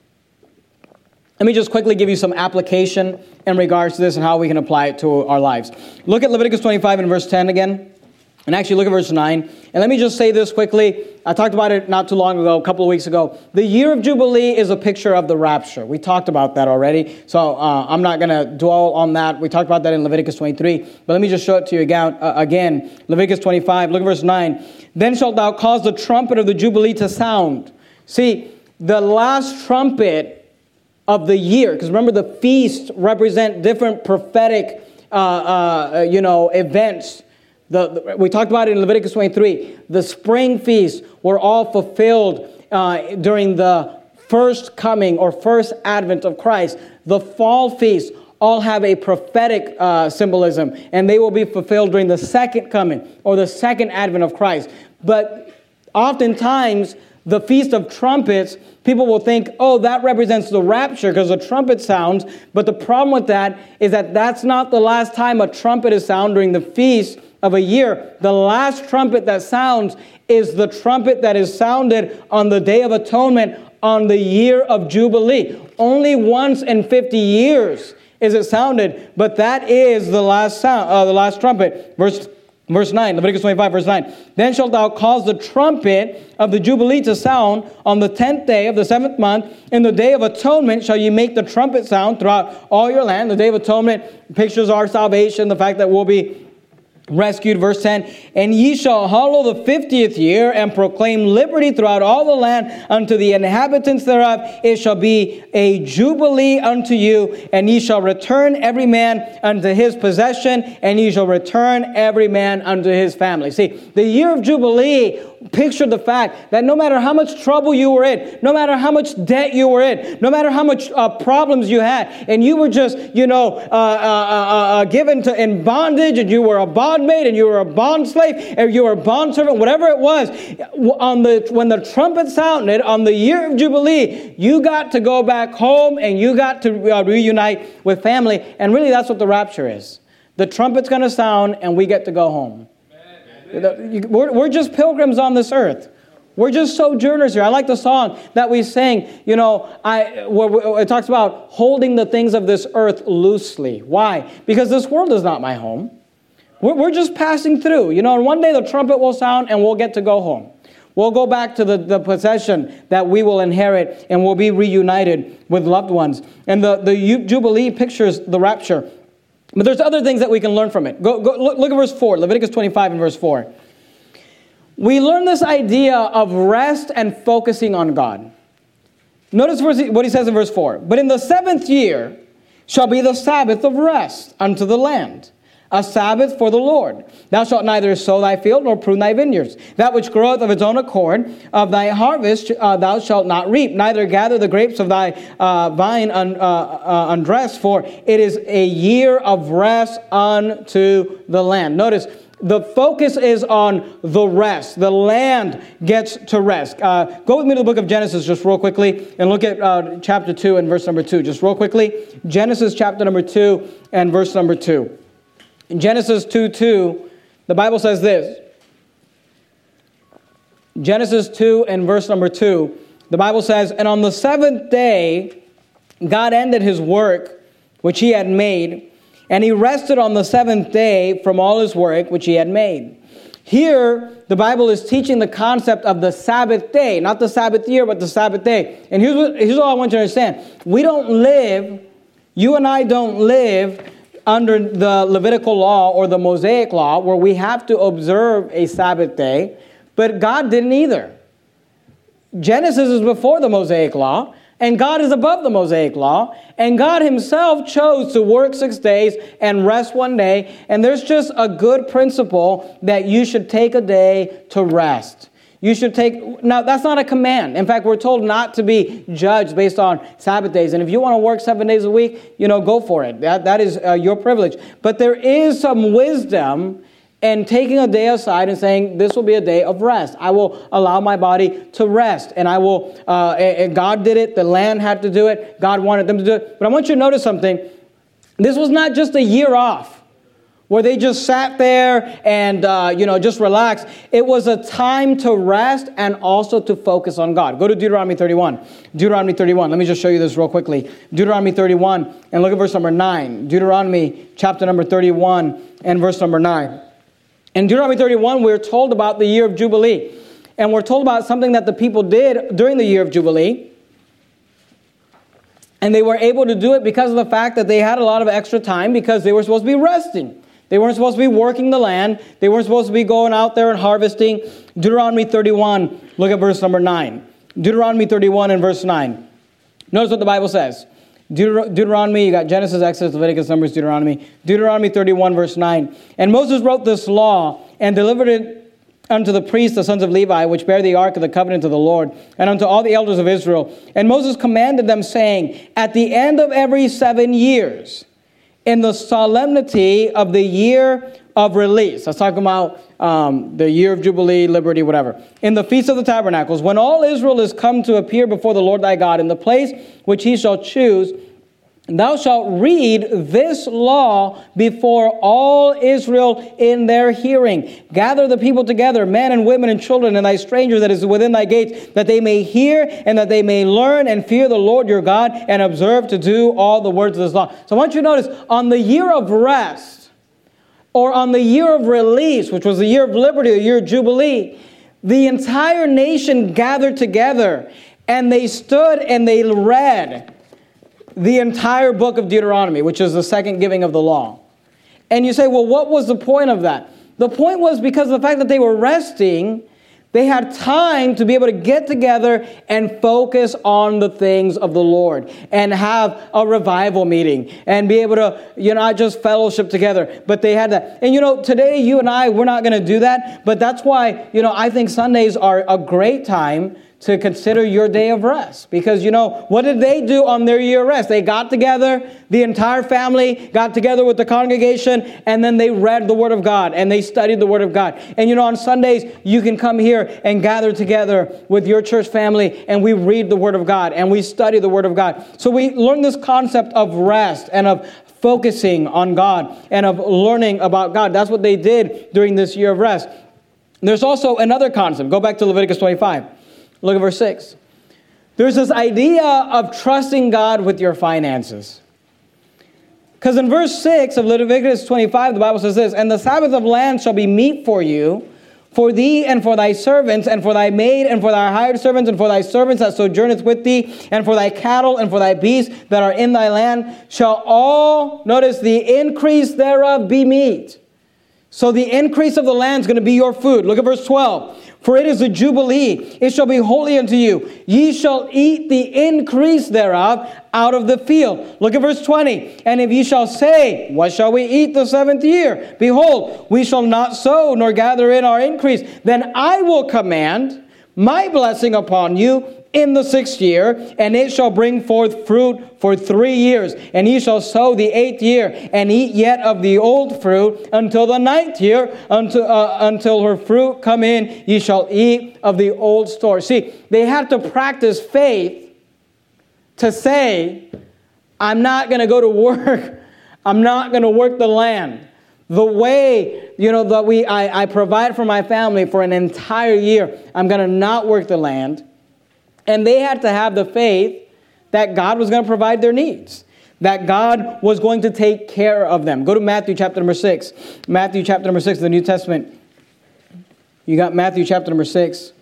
Let me just quickly give you some application in regards to this and how we can apply it to our lives. Look at Leviticus twenty-five and verse ten again. And actually look at verse nine. And let me just say this quickly. I talked about it not too long ago, a couple of weeks ago. The year of Jubilee is a picture of the rapture. We talked about that already. So uh, I'm not going to dwell on that. We talked about that in Leviticus twenty-three. But let me just show it to you again. Uh, again. Leviticus twenty-five, look at verse nine. Then shalt thou cause the trumpet of the Jubilee to sound. See, the last trumpet of the year, because remember the feasts represent different prophetic uh, uh, you know, events. The, the, we talked about it in Leviticus twenty-three. The spring feasts were all fulfilled uh, during the first coming or first advent of Christ. The fall feasts all have a prophetic uh, symbolism, and they will be fulfilled during the second coming or the second advent of Christ. But oftentimes, the Feast of Trumpets, people will think, oh, that represents the rapture because the trumpet sounds. But the problem with that is that that's not the last time a trumpet is sounded during the feast of a year. The last trumpet that sounds is the trumpet that is sounded on the Day of Atonement on the year of Jubilee. Only once in fifty years is it sounded, but that is the last sound, uh, the last trumpet. Verse Verse nine, Leviticus twenty-five, verse nine. Then shalt thou cause the trumpet of the Jubilee to sound on the tenth day of the seventh month. In the Day of Atonement shall you make the trumpet sound throughout all your land. The Day of Atonement pictures our salvation, the fact that we'll be rescued. Verse ten, and ye shall hallow the fiftieth year and proclaim liberty throughout all the land unto the inhabitants thereof. It shall be a jubilee unto you, and ye shall return every man unto his possession, and ye shall return every man unto his family. See, the year of Jubilee pictured the fact that no matter how much trouble you were in, no matter how much debt you were in, no matter how much uh, problems you had, and you were just, you know, uh, uh, uh, uh, given to in bondage, and you were a bondmaid, and you were a bond slave, and you were a bond servant, whatever it was, on the when the trumpet sounded on the year of Jubilee, you got to go back home, and you got to uh, reunite with family. And really, that's what the rapture is. The trumpet's going to sound, and we get to go home. We're, we're just pilgrims on this earth. We're just sojourners here. I like the song that we sang, you know, I, where it talks about holding the things of this earth loosely. Why? Because this world is not my home. We're, we're just passing through, you know, and one day the trumpet will sound and we'll get to go home. We'll go back to the, the possession that we will inherit, and we'll be reunited with loved ones. And the, the Jubilee pictures the rapture. But there's other things that we can learn from it. Go, go look, look at verse four, Leviticus twenty-five and verse four. We learn this idea of rest and focusing on God. Notice what he says in verse four. But in the seventh year shall be the Sabbath of rest unto the land, a Sabbath for the Lord. Thou shalt neither sow thy field nor prune thy vineyards. That which groweth of its own accord of thy harvest uh, thou shalt not reap, neither gather the grapes of thy uh, vine un, uh, uh, undressed, for it is a year of rest unto the land. Notice, the focus is on the rest. The land gets to rest. Uh, go with me to the book of Genesis just real quickly and look at uh, chapter two and verse number two. Just real quickly. Genesis chapter number two and verse number two. In Genesis two two, the Bible says this. Genesis two and verse number two, the Bible says, and on the seventh day, God ended his work which he had made, and he rested on the seventh day from all his work which he had made. Here, the Bible is teaching the concept of the Sabbath day, not the Sabbath year, but the Sabbath day. And here's what, here's what I want you to understand. We don't live, you and I don't live under the Levitical law or the Mosaic law where we have to observe a Sabbath day, but God didn't either. Genesis is before the Mosaic law, and God is above the Mosaic law, and God himself chose to work six days and rest one day, and there's just a good principle that you should take a day to rest. You should take, now that's not a command. In fact, we're told not to be judged based on Sabbath days. And if you want to work seven days a week, you know, go for it. That, that is uh, your privilege. But there is some wisdom and taking a day aside and saying, this will be a day of rest. I will allow my body to rest. And I will, uh, and God did it. The land had to do it. God wanted them to do it. But I want you to notice something. This was not just a year off where they just sat there and, uh, you know, just relaxed. It was a time to rest and also to focus on God. Go to Deuteronomy thirty-one. Deuteronomy thirty-one. Let me just show you this real quickly. Deuteronomy thirty-one, and look at verse number nine. Deuteronomy chapter number thirty-one and verse number nine. In Deuteronomy thirty-one, we're told about the year of Jubilee. And we're told about something that the people did during the year of Jubilee. And they were able to do it because of the fact that they had a lot of extra time because they were supposed to be resting. They weren't supposed to be working the land. They weren't supposed to be going out there and harvesting. Deuteronomy thirty-one, look at verse number nine. Deuteronomy thirty-one and verse nine. Notice what the Bible says. Deuter- Deuteronomy, you got Genesis, Exodus, Leviticus, Numbers, Deuteronomy. Deuteronomy thirty-one, verse nine. And Moses wrote this law and delivered it unto the priests, the sons of Levi, which bear the ark of the covenant of the Lord, and unto all the elders of Israel. And Moses commanded them, saying, at the end of every seven years, in the solemnity of the year of release. That's talking about um, the year of Jubilee, liberty, whatever. In the Feast of the Tabernacles, when all Israel is come to appear before the Lord thy God in the place which he shall choose, thou shalt read this law before all Israel in their hearing. Gather the people together, men and women and children, and thy stranger that is within thy gates, that they may hear and that they may learn and fear the Lord your God and observe to do all the words of this law. So I want you to notice, on the year of rest, or on the year of release, which was the year of liberty, the year of Jubilee, the entire nation gathered together, and they stood and they read the entire book of Deuteronomy, which is the second giving of the law. And you say, well, what was the point of that? The point was because of the fact that they were resting, they had time to be able to get together and focus on the things of the Lord and have a revival meeting and be able to, you know, not just fellowship together, but they had that. And, you know, today you and I, we're not going to do that, but that's why, you know, I think Sundays are a great time to consider your day of rest. Because, you know, what did they do on their year of rest? They got together, the entire family got together with the congregation, and then they read the Word of God, and they studied the Word of God. And, you know, on Sundays, you can come here and gather together with your church family, and we read the Word of God, and we study the Word of God. So we learn this concept of rest and of focusing on God and of learning about God. That's what they did during this year of rest. There's also another concept. Go back to Leviticus twenty-five. Look at verse six. There's this idea of trusting God with your finances. Because in verse six of Leviticus twenty-five, the Bible says this, and the Sabbath of land shall be meat for you, for thee and for thy servants, and for thy maid, and for thy hired servants, and for thy servants that sojourneth with thee, and for thy cattle, and for thy beasts that are in thy land, shall all, notice, the increase thereof be meat. So the increase of the land is going to be your food. Look at verse twelve. For it is a jubilee, it shall be holy unto you. Ye shall eat the increase thereof out of the field. Look at verse twenty. And if ye shall say, what shall we eat the seventh year? Behold, we shall not sow nor gather in our increase. Then I will command my blessing upon you in the sixth year, and it shall bring forth fruit for three years. And ye shall sow the eighth year, and eat yet of the old fruit until the ninth year, until, uh, until her fruit come in, ye shall eat of the old store. See, they had to practice faith to say, I'm not going to go to work. I'm not going to work the land. The way, you know, that we I, I provide for my family for an entire year, I'm going to not work the land. And they had to have the faith that God was going to provide their needs, that God was going to take care of them. Go to Matthew chapter number six. Matthew chapter number six of the New Testament. You got Matthew chapter number six.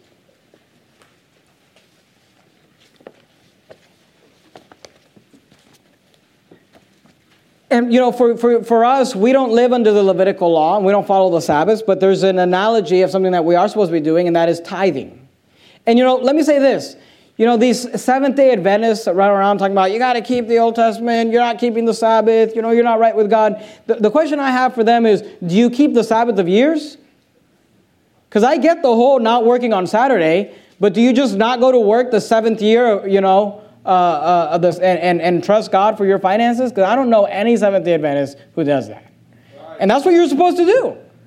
And, you know, for, for, for us, we don't live under the Levitical law, and we don't follow the Sabbath, but there's an analogy of something that we are supposed to be doing, and that is tithing. And, you know, let me say this. You know, these Seventh-day Adventists that run around talking about, you got to keep the Old Testament, you're not keeping the Sabbath, you know, you're not right with God. The, the question I have for them is, do you keep the Sabbath of years? Because I get the whole not working on Saturday, but do you just not go to work the seventh year, you know, uh, uh, of this, and, and, and trust God for your finances? Because I don't know any Seventh-day Adventist who does that. And that's what you're supposed to do.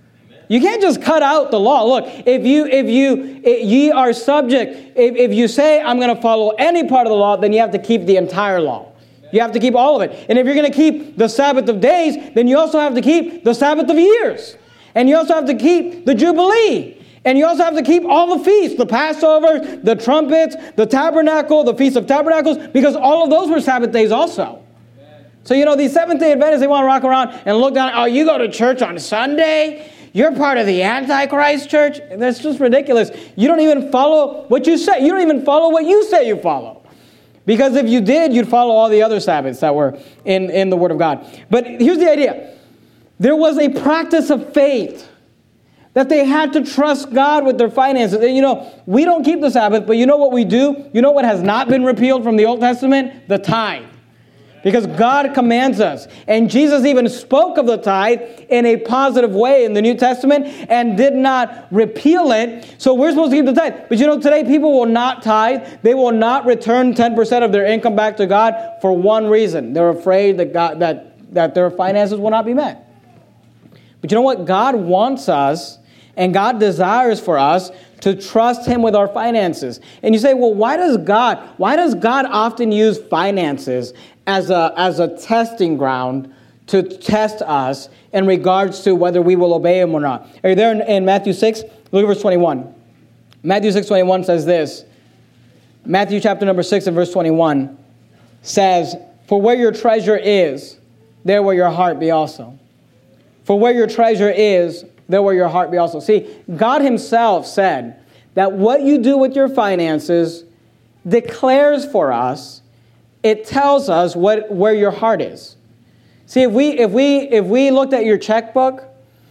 You can't just cut out the law. Look, if you, if you, if ye are subject, if, if you say, I'm going to follow any part of the law, then you have to keep the entire law. You have to keep all of it. And if you're going to keep the Sabbath of days, then you also have to keep the Sabbath of years. And you also have to keep the Jubilee. And you also have to keep all the feasts, the Passover, the trumpets, the tabernacle, the Feast of Tabernacles, because all of those were Sabbath days also. So, you know, these Seventh-day Adventists, they want to rock around and look down, oh, you go to church on Sunday? You're part of the Antichrist church? That's just ridiculous. You don't even follow what you say. You don't even follow what you say you follow. Because if you did, you'd follow all the other Sabbaths that were in, in the Word of God. But here's the idea. There was a practice of faith that they had to trust God with their finances. And you know, we don't keep the Sabbath, but you know what we do? You know what has not been repealed from the Old Testament? The tithe. Because God commands us. And Jesus even spoke of the tithe in a positive way in the New Testament and did not repeal it. So we're supposed to keep the tithe. But you know, today people will not tithe. They will not return ten percent of their income back to God for one reason. They're afraid that God, that, that their finances will not be met. But you know what? God wants us, and God desires for us to trust Him with our finances. And you say, well, why does God, why does God often use finances as a, as a testing ground to test us in regards to whether we will obey Him or not? Are you there in, in Matthew six? Look at verse twenty-one. Matthew six twenty-one says this. Matthew chapter number six and verse twenty-one says, for where your treasure is, there will your heart be also. For where your treasure is, there will your heart be also. See, God Himself said that what you do with your finances declares for us, it tells us what where your heart is. See, if we if we if we looked at your checkbook,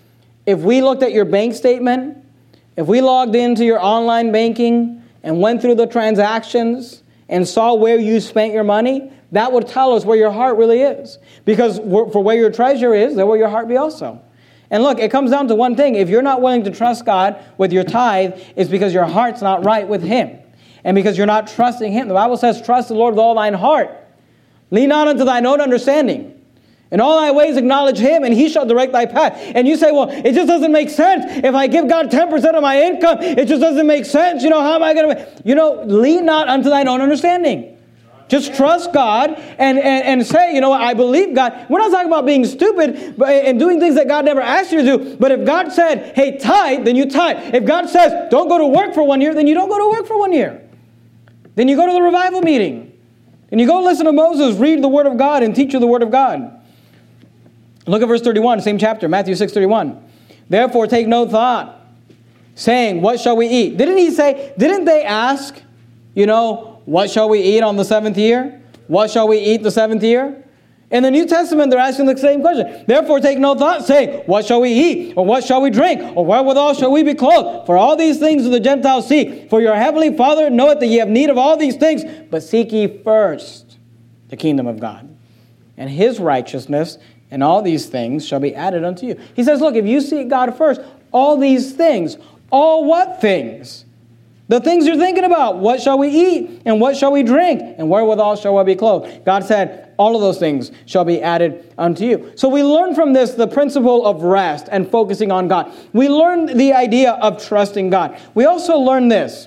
if we looked at your bank statement, if we logged into your online banking and went through the transactions and saw where you spent your money, that would tell us where your heart really is. Because for where your treasure is, there will your heart be also. And look, it comes down to one thing. If you're not willing to trust God with your tithe, it's because your heart's not right with Him. And because you're not trusting Him. The Bible says, trust the Lord with all thine heart. Lean not unto thine own understanding. In all thy ways acknowledge Him, and He shall direct thy path. And you say, well, it just doesn't make sense. If I give God ten percent of my income, it just doesn't make sense. You know, how am I going to... You know, lean not unto thine own understanding. Just trust God and, and, and say, you know what, I believe God. We're not talking about being stupid but, and doing things that God never asked you to do. But if God said, hey, tithe, then you tithe. If God says, don't go to work for one year, then you don't go to work for one year. Then you go to the revival meeting. And you go listen to Moses read the Word of God and teach you the Word of God. Look at verse thirty-one, same chapter, Matthew six thirty-one. Therefore take no thought, saying, what shall we eat? Didn't he say, didn't they ask, you know, what shall we eat on the seventh year? What shall we eat the seventh year? In the New Testament, they're asking the same question. Therefore, take no thought, saying, what shall we eat? Or what shall we drink? Or wherewithal shall we be clothed? For all these things do the Gentiles seek. For your heavenly Father knoweth that ye have need of all these things. But seek ye first the kingdom of God and His righteousness, and all these things shall be added unto you. He says, look, if you seek God first, all these things, all what things? The things you're thinking about. What shall we eat? And what shall we drink? And wherewithal shall we be clothed? God said, all of those things shall be added unto you. So we learn from this the principle of rest and focusing on God. We learn the idea of trusting God. We also learn this.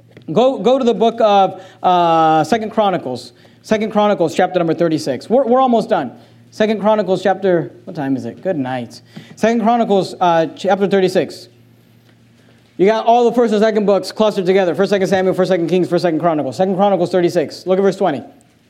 Go, go to the book of uh, Second Chronicles. Second Chronicles, chapter number thirty-six. We're, we're almost done. Second Chronicles, chapter, what time is it? Good night. Second Chronicles, uh, chapter thirty-six. You got all the first and second books clustered together. First, Second Samuel, First, Second Kings, First, Second Chronicles. Second Chronicles thirty-six. Look at verse twenty.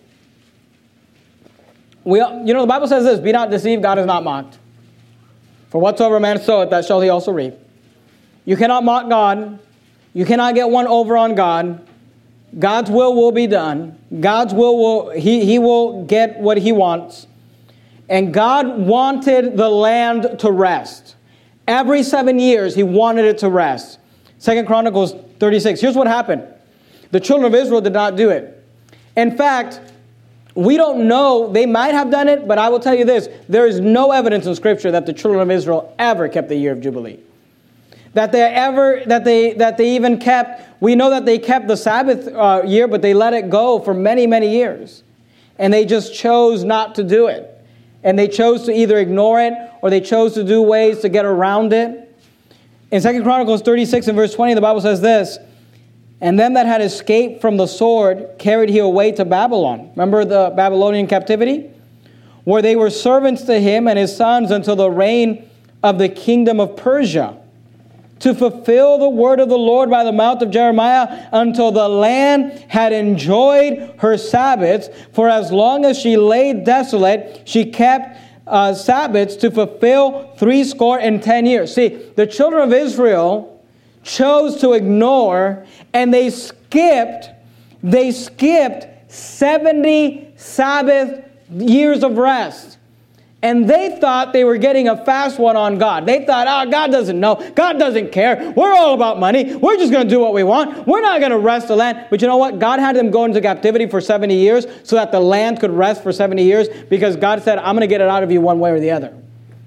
We, you know, the Bible says this, be not deceived, God is not mocked. For whatsoever man soweth, that shall he also reap. You cannot mock God. You cannot get one over on God. God's will will be done. God's will will, he, he will get what He wants. And God wanted the land to rest. Every seven years, He wanted it to rest. Second Chronicles thirty-six. Here's what happened. The children of Israel did not do it. In fact, we don't know. They might have done it, but I will tell you this. There is no evidence in Scripture that the children of Israel ever kept the year of Jubilee. That they ever, that they, that they even kept, we know that they kept the Sabbath uh, year, but they let it go for many, many years. And they just chose not to do it. And they chose to either ignore it or they chose to do ways to get around it. In Second Chronicles thirty-six and verse twenty, the Bible says this, and them that had escaped from the sword carried he away to Babylon. Remember the Babylonian captivity? Where they were servants to him and his sons until the reign of the kingdom of Persia, to fulfill the word of the Lord by the mouth of Jeremiah, until the land had enjoyed her Sabbaths. For as long as she lay desolate, she kept uh, Sabbaths to fulfill threescore and ten years. See, the children of Israel chose to ignore, and they skipped, they skipped seventy Sabbath years of rest. And they thought they were getting a fast one on God. They thought, oh, God doesn't know. God doesn't care. We're all about money. We're just going to do what we want. We're not going to rest the land. But you know what? God had them go into captivity for seventy years so that the land could rest for seventy years, because God said, I'm going to get it out of you one way or the other.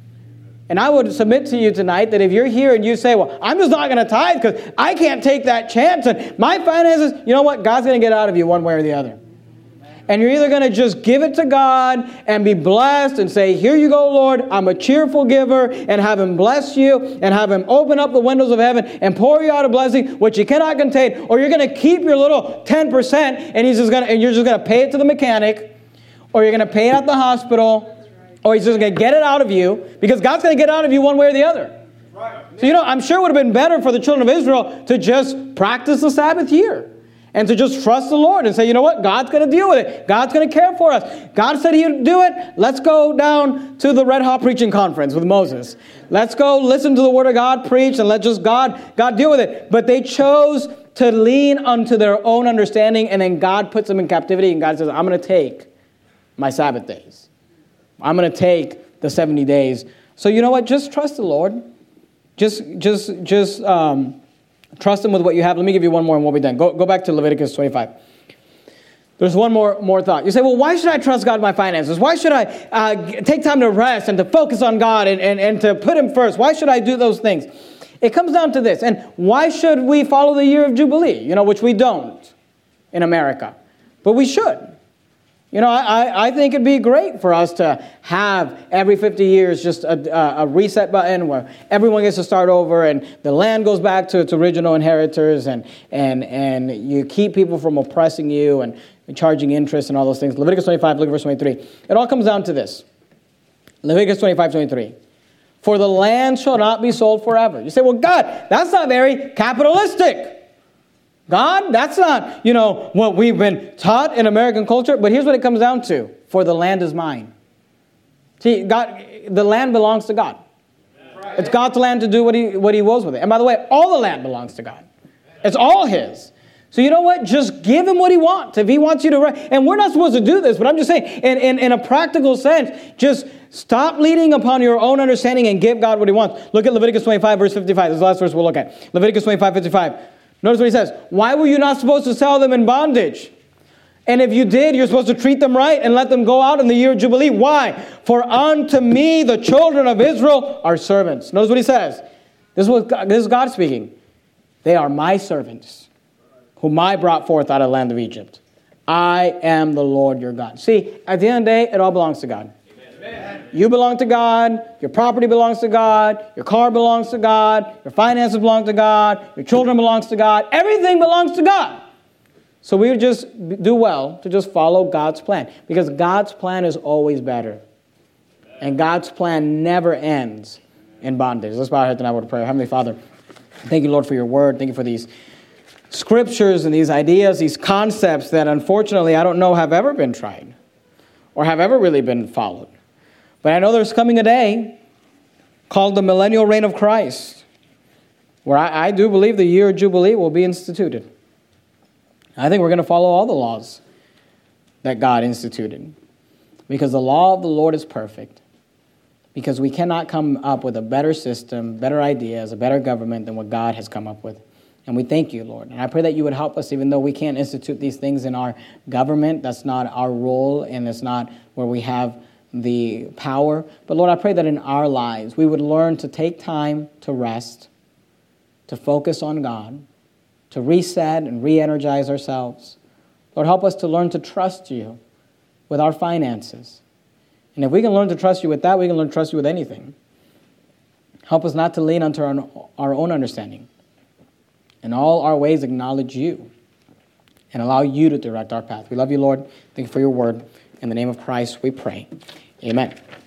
And I would submit to you tonight that if you're here and you say, well, I'm just not going to tithe because I can't take that chance, and my finances, you know what? God's going to get it out of you one way or the other. And you're either going to just give it to God and be blessed and say, here you go, Lord, I'm a cheerful giver, and have Him bless you and have Him open up the windows of heaven and pour you out a blessing which you cannot contain, or you're going to keep your little ten percent and he's just going to, and you're just going to pay it to the mechanic, or you're going to pay it at the hospital, or He's just going to get it out of you, because God's going to get it out of you one way or the other. So, you know, I'm sure it would have been better for the children of Israel to just practice the Sabbath year. And to just trust the Lord and say, you know what? God's going to deal with it. God's going to care for us. God said He would do it. Let's go down to the Red Hot Preaching Conference with Moses. Let's go listen to the Word of God preach, and let just God, God deal with it. But they chose to lean unto their own understanding, and then God puts them in captivity, and God says, I'm going to take my Sabbath days. I'm going to take the seventy days. So you know what? Just trust the Lord. Just, just, just... Um, Trust Him with what you have. Let me give you one more and we'll be done. Go, go back to Leviticus twenty-five. There's one more, more thought. You say, well, why should I trust God with my finances? Why should I uh, take time to rest and to focus on God and, and, and to put Him first? Why should I do those things? It comes down to this. And why should we follow the year of Jubilee? You know, which we don't in America. But we should. You know, I, I think it'd be great for us to have every fifty years just a, a reset button where everyone gets to start over and the land goes back to its original inheritors, and and and you keep people from oppressing you and charging interest and all those things. Leviticus twenty-five, look at verse twenty-three. It all comes down to this. Leviticus twenty-five, twenty-three. For the land shall not be sold forever. You say, well, God, that's not very capitalistic. God, that's not, you know, what we've been taught in American culture. But here's what it comes down to. For the land is mine. See, God, the land belongs to God. It's God's land to do what he, what he wills with it. And by the way, all the land belongs to God. It's all His. So you know what? Just give Him what He wants. If He wants you to, and we're not supposed to do this, but I'm just saying, in, in, in a practical sense, just stop leaning upon your own understanding and give God what He wants. Look at Leviticus twenty-five, verse fifty-five. This is the last verse we'll look at. Leviticus twenty-five, fifty-five. Notice what he says. Why were you not supposed to sell them in bondage? And if you did, you're supposed to treat them right and let them go out in the year of Jubilee. Why? For unto me the children of Israel are servants. Notice what he says. This is, what God, this is God speaking. They are my servants, whom I brought forth out of the land of Egypt. I am the Lord your God. See, at the end of the day, it all belongs to God. Amen. You belong to God. Your property belongs to God. Your car belongs to God. Your finances belong to God. Your children belongs to God. Everything belongs to God. So we would just do well to just follow God's plan, because God's plan is always better. And God's plan never ends in bondage. Let's bow our heads tonight with a prayer. Heavenly Father, thank you, Lord, for your word. Thank you for these scriptures and these ideas, these concepts that unfortunately I don't know have ever been tried or have ever really been followed. But I know there's coming a day called the millennial reign of Christ, where I, I do believe the year of Jubilee will be instituted. I think we're going to follow all the laws that God instituted, because the law of the Lord is perfect, because we cannot come up with a better system, better ideas, a better government than what God has come up with. And we thank you, Lord. And I pray that you would help us, even though we can't institute these things in our government. That's not our role, and it's not where we have the power. But Lord, I pray that in our lives, we would learn to take time to rest, to focus on God, to reset and re-energize ourselves. Lord, help us to learn to trust you with our finances. And if we can learn to trust you with that, we can learn to trust you with anything. Help us not to lean unto our, our own understanding. In all our ways, acknowledge you and allow you to direct our path. We love you, Lord. Thank you for your word. In the name of Christ, we pray. Amen.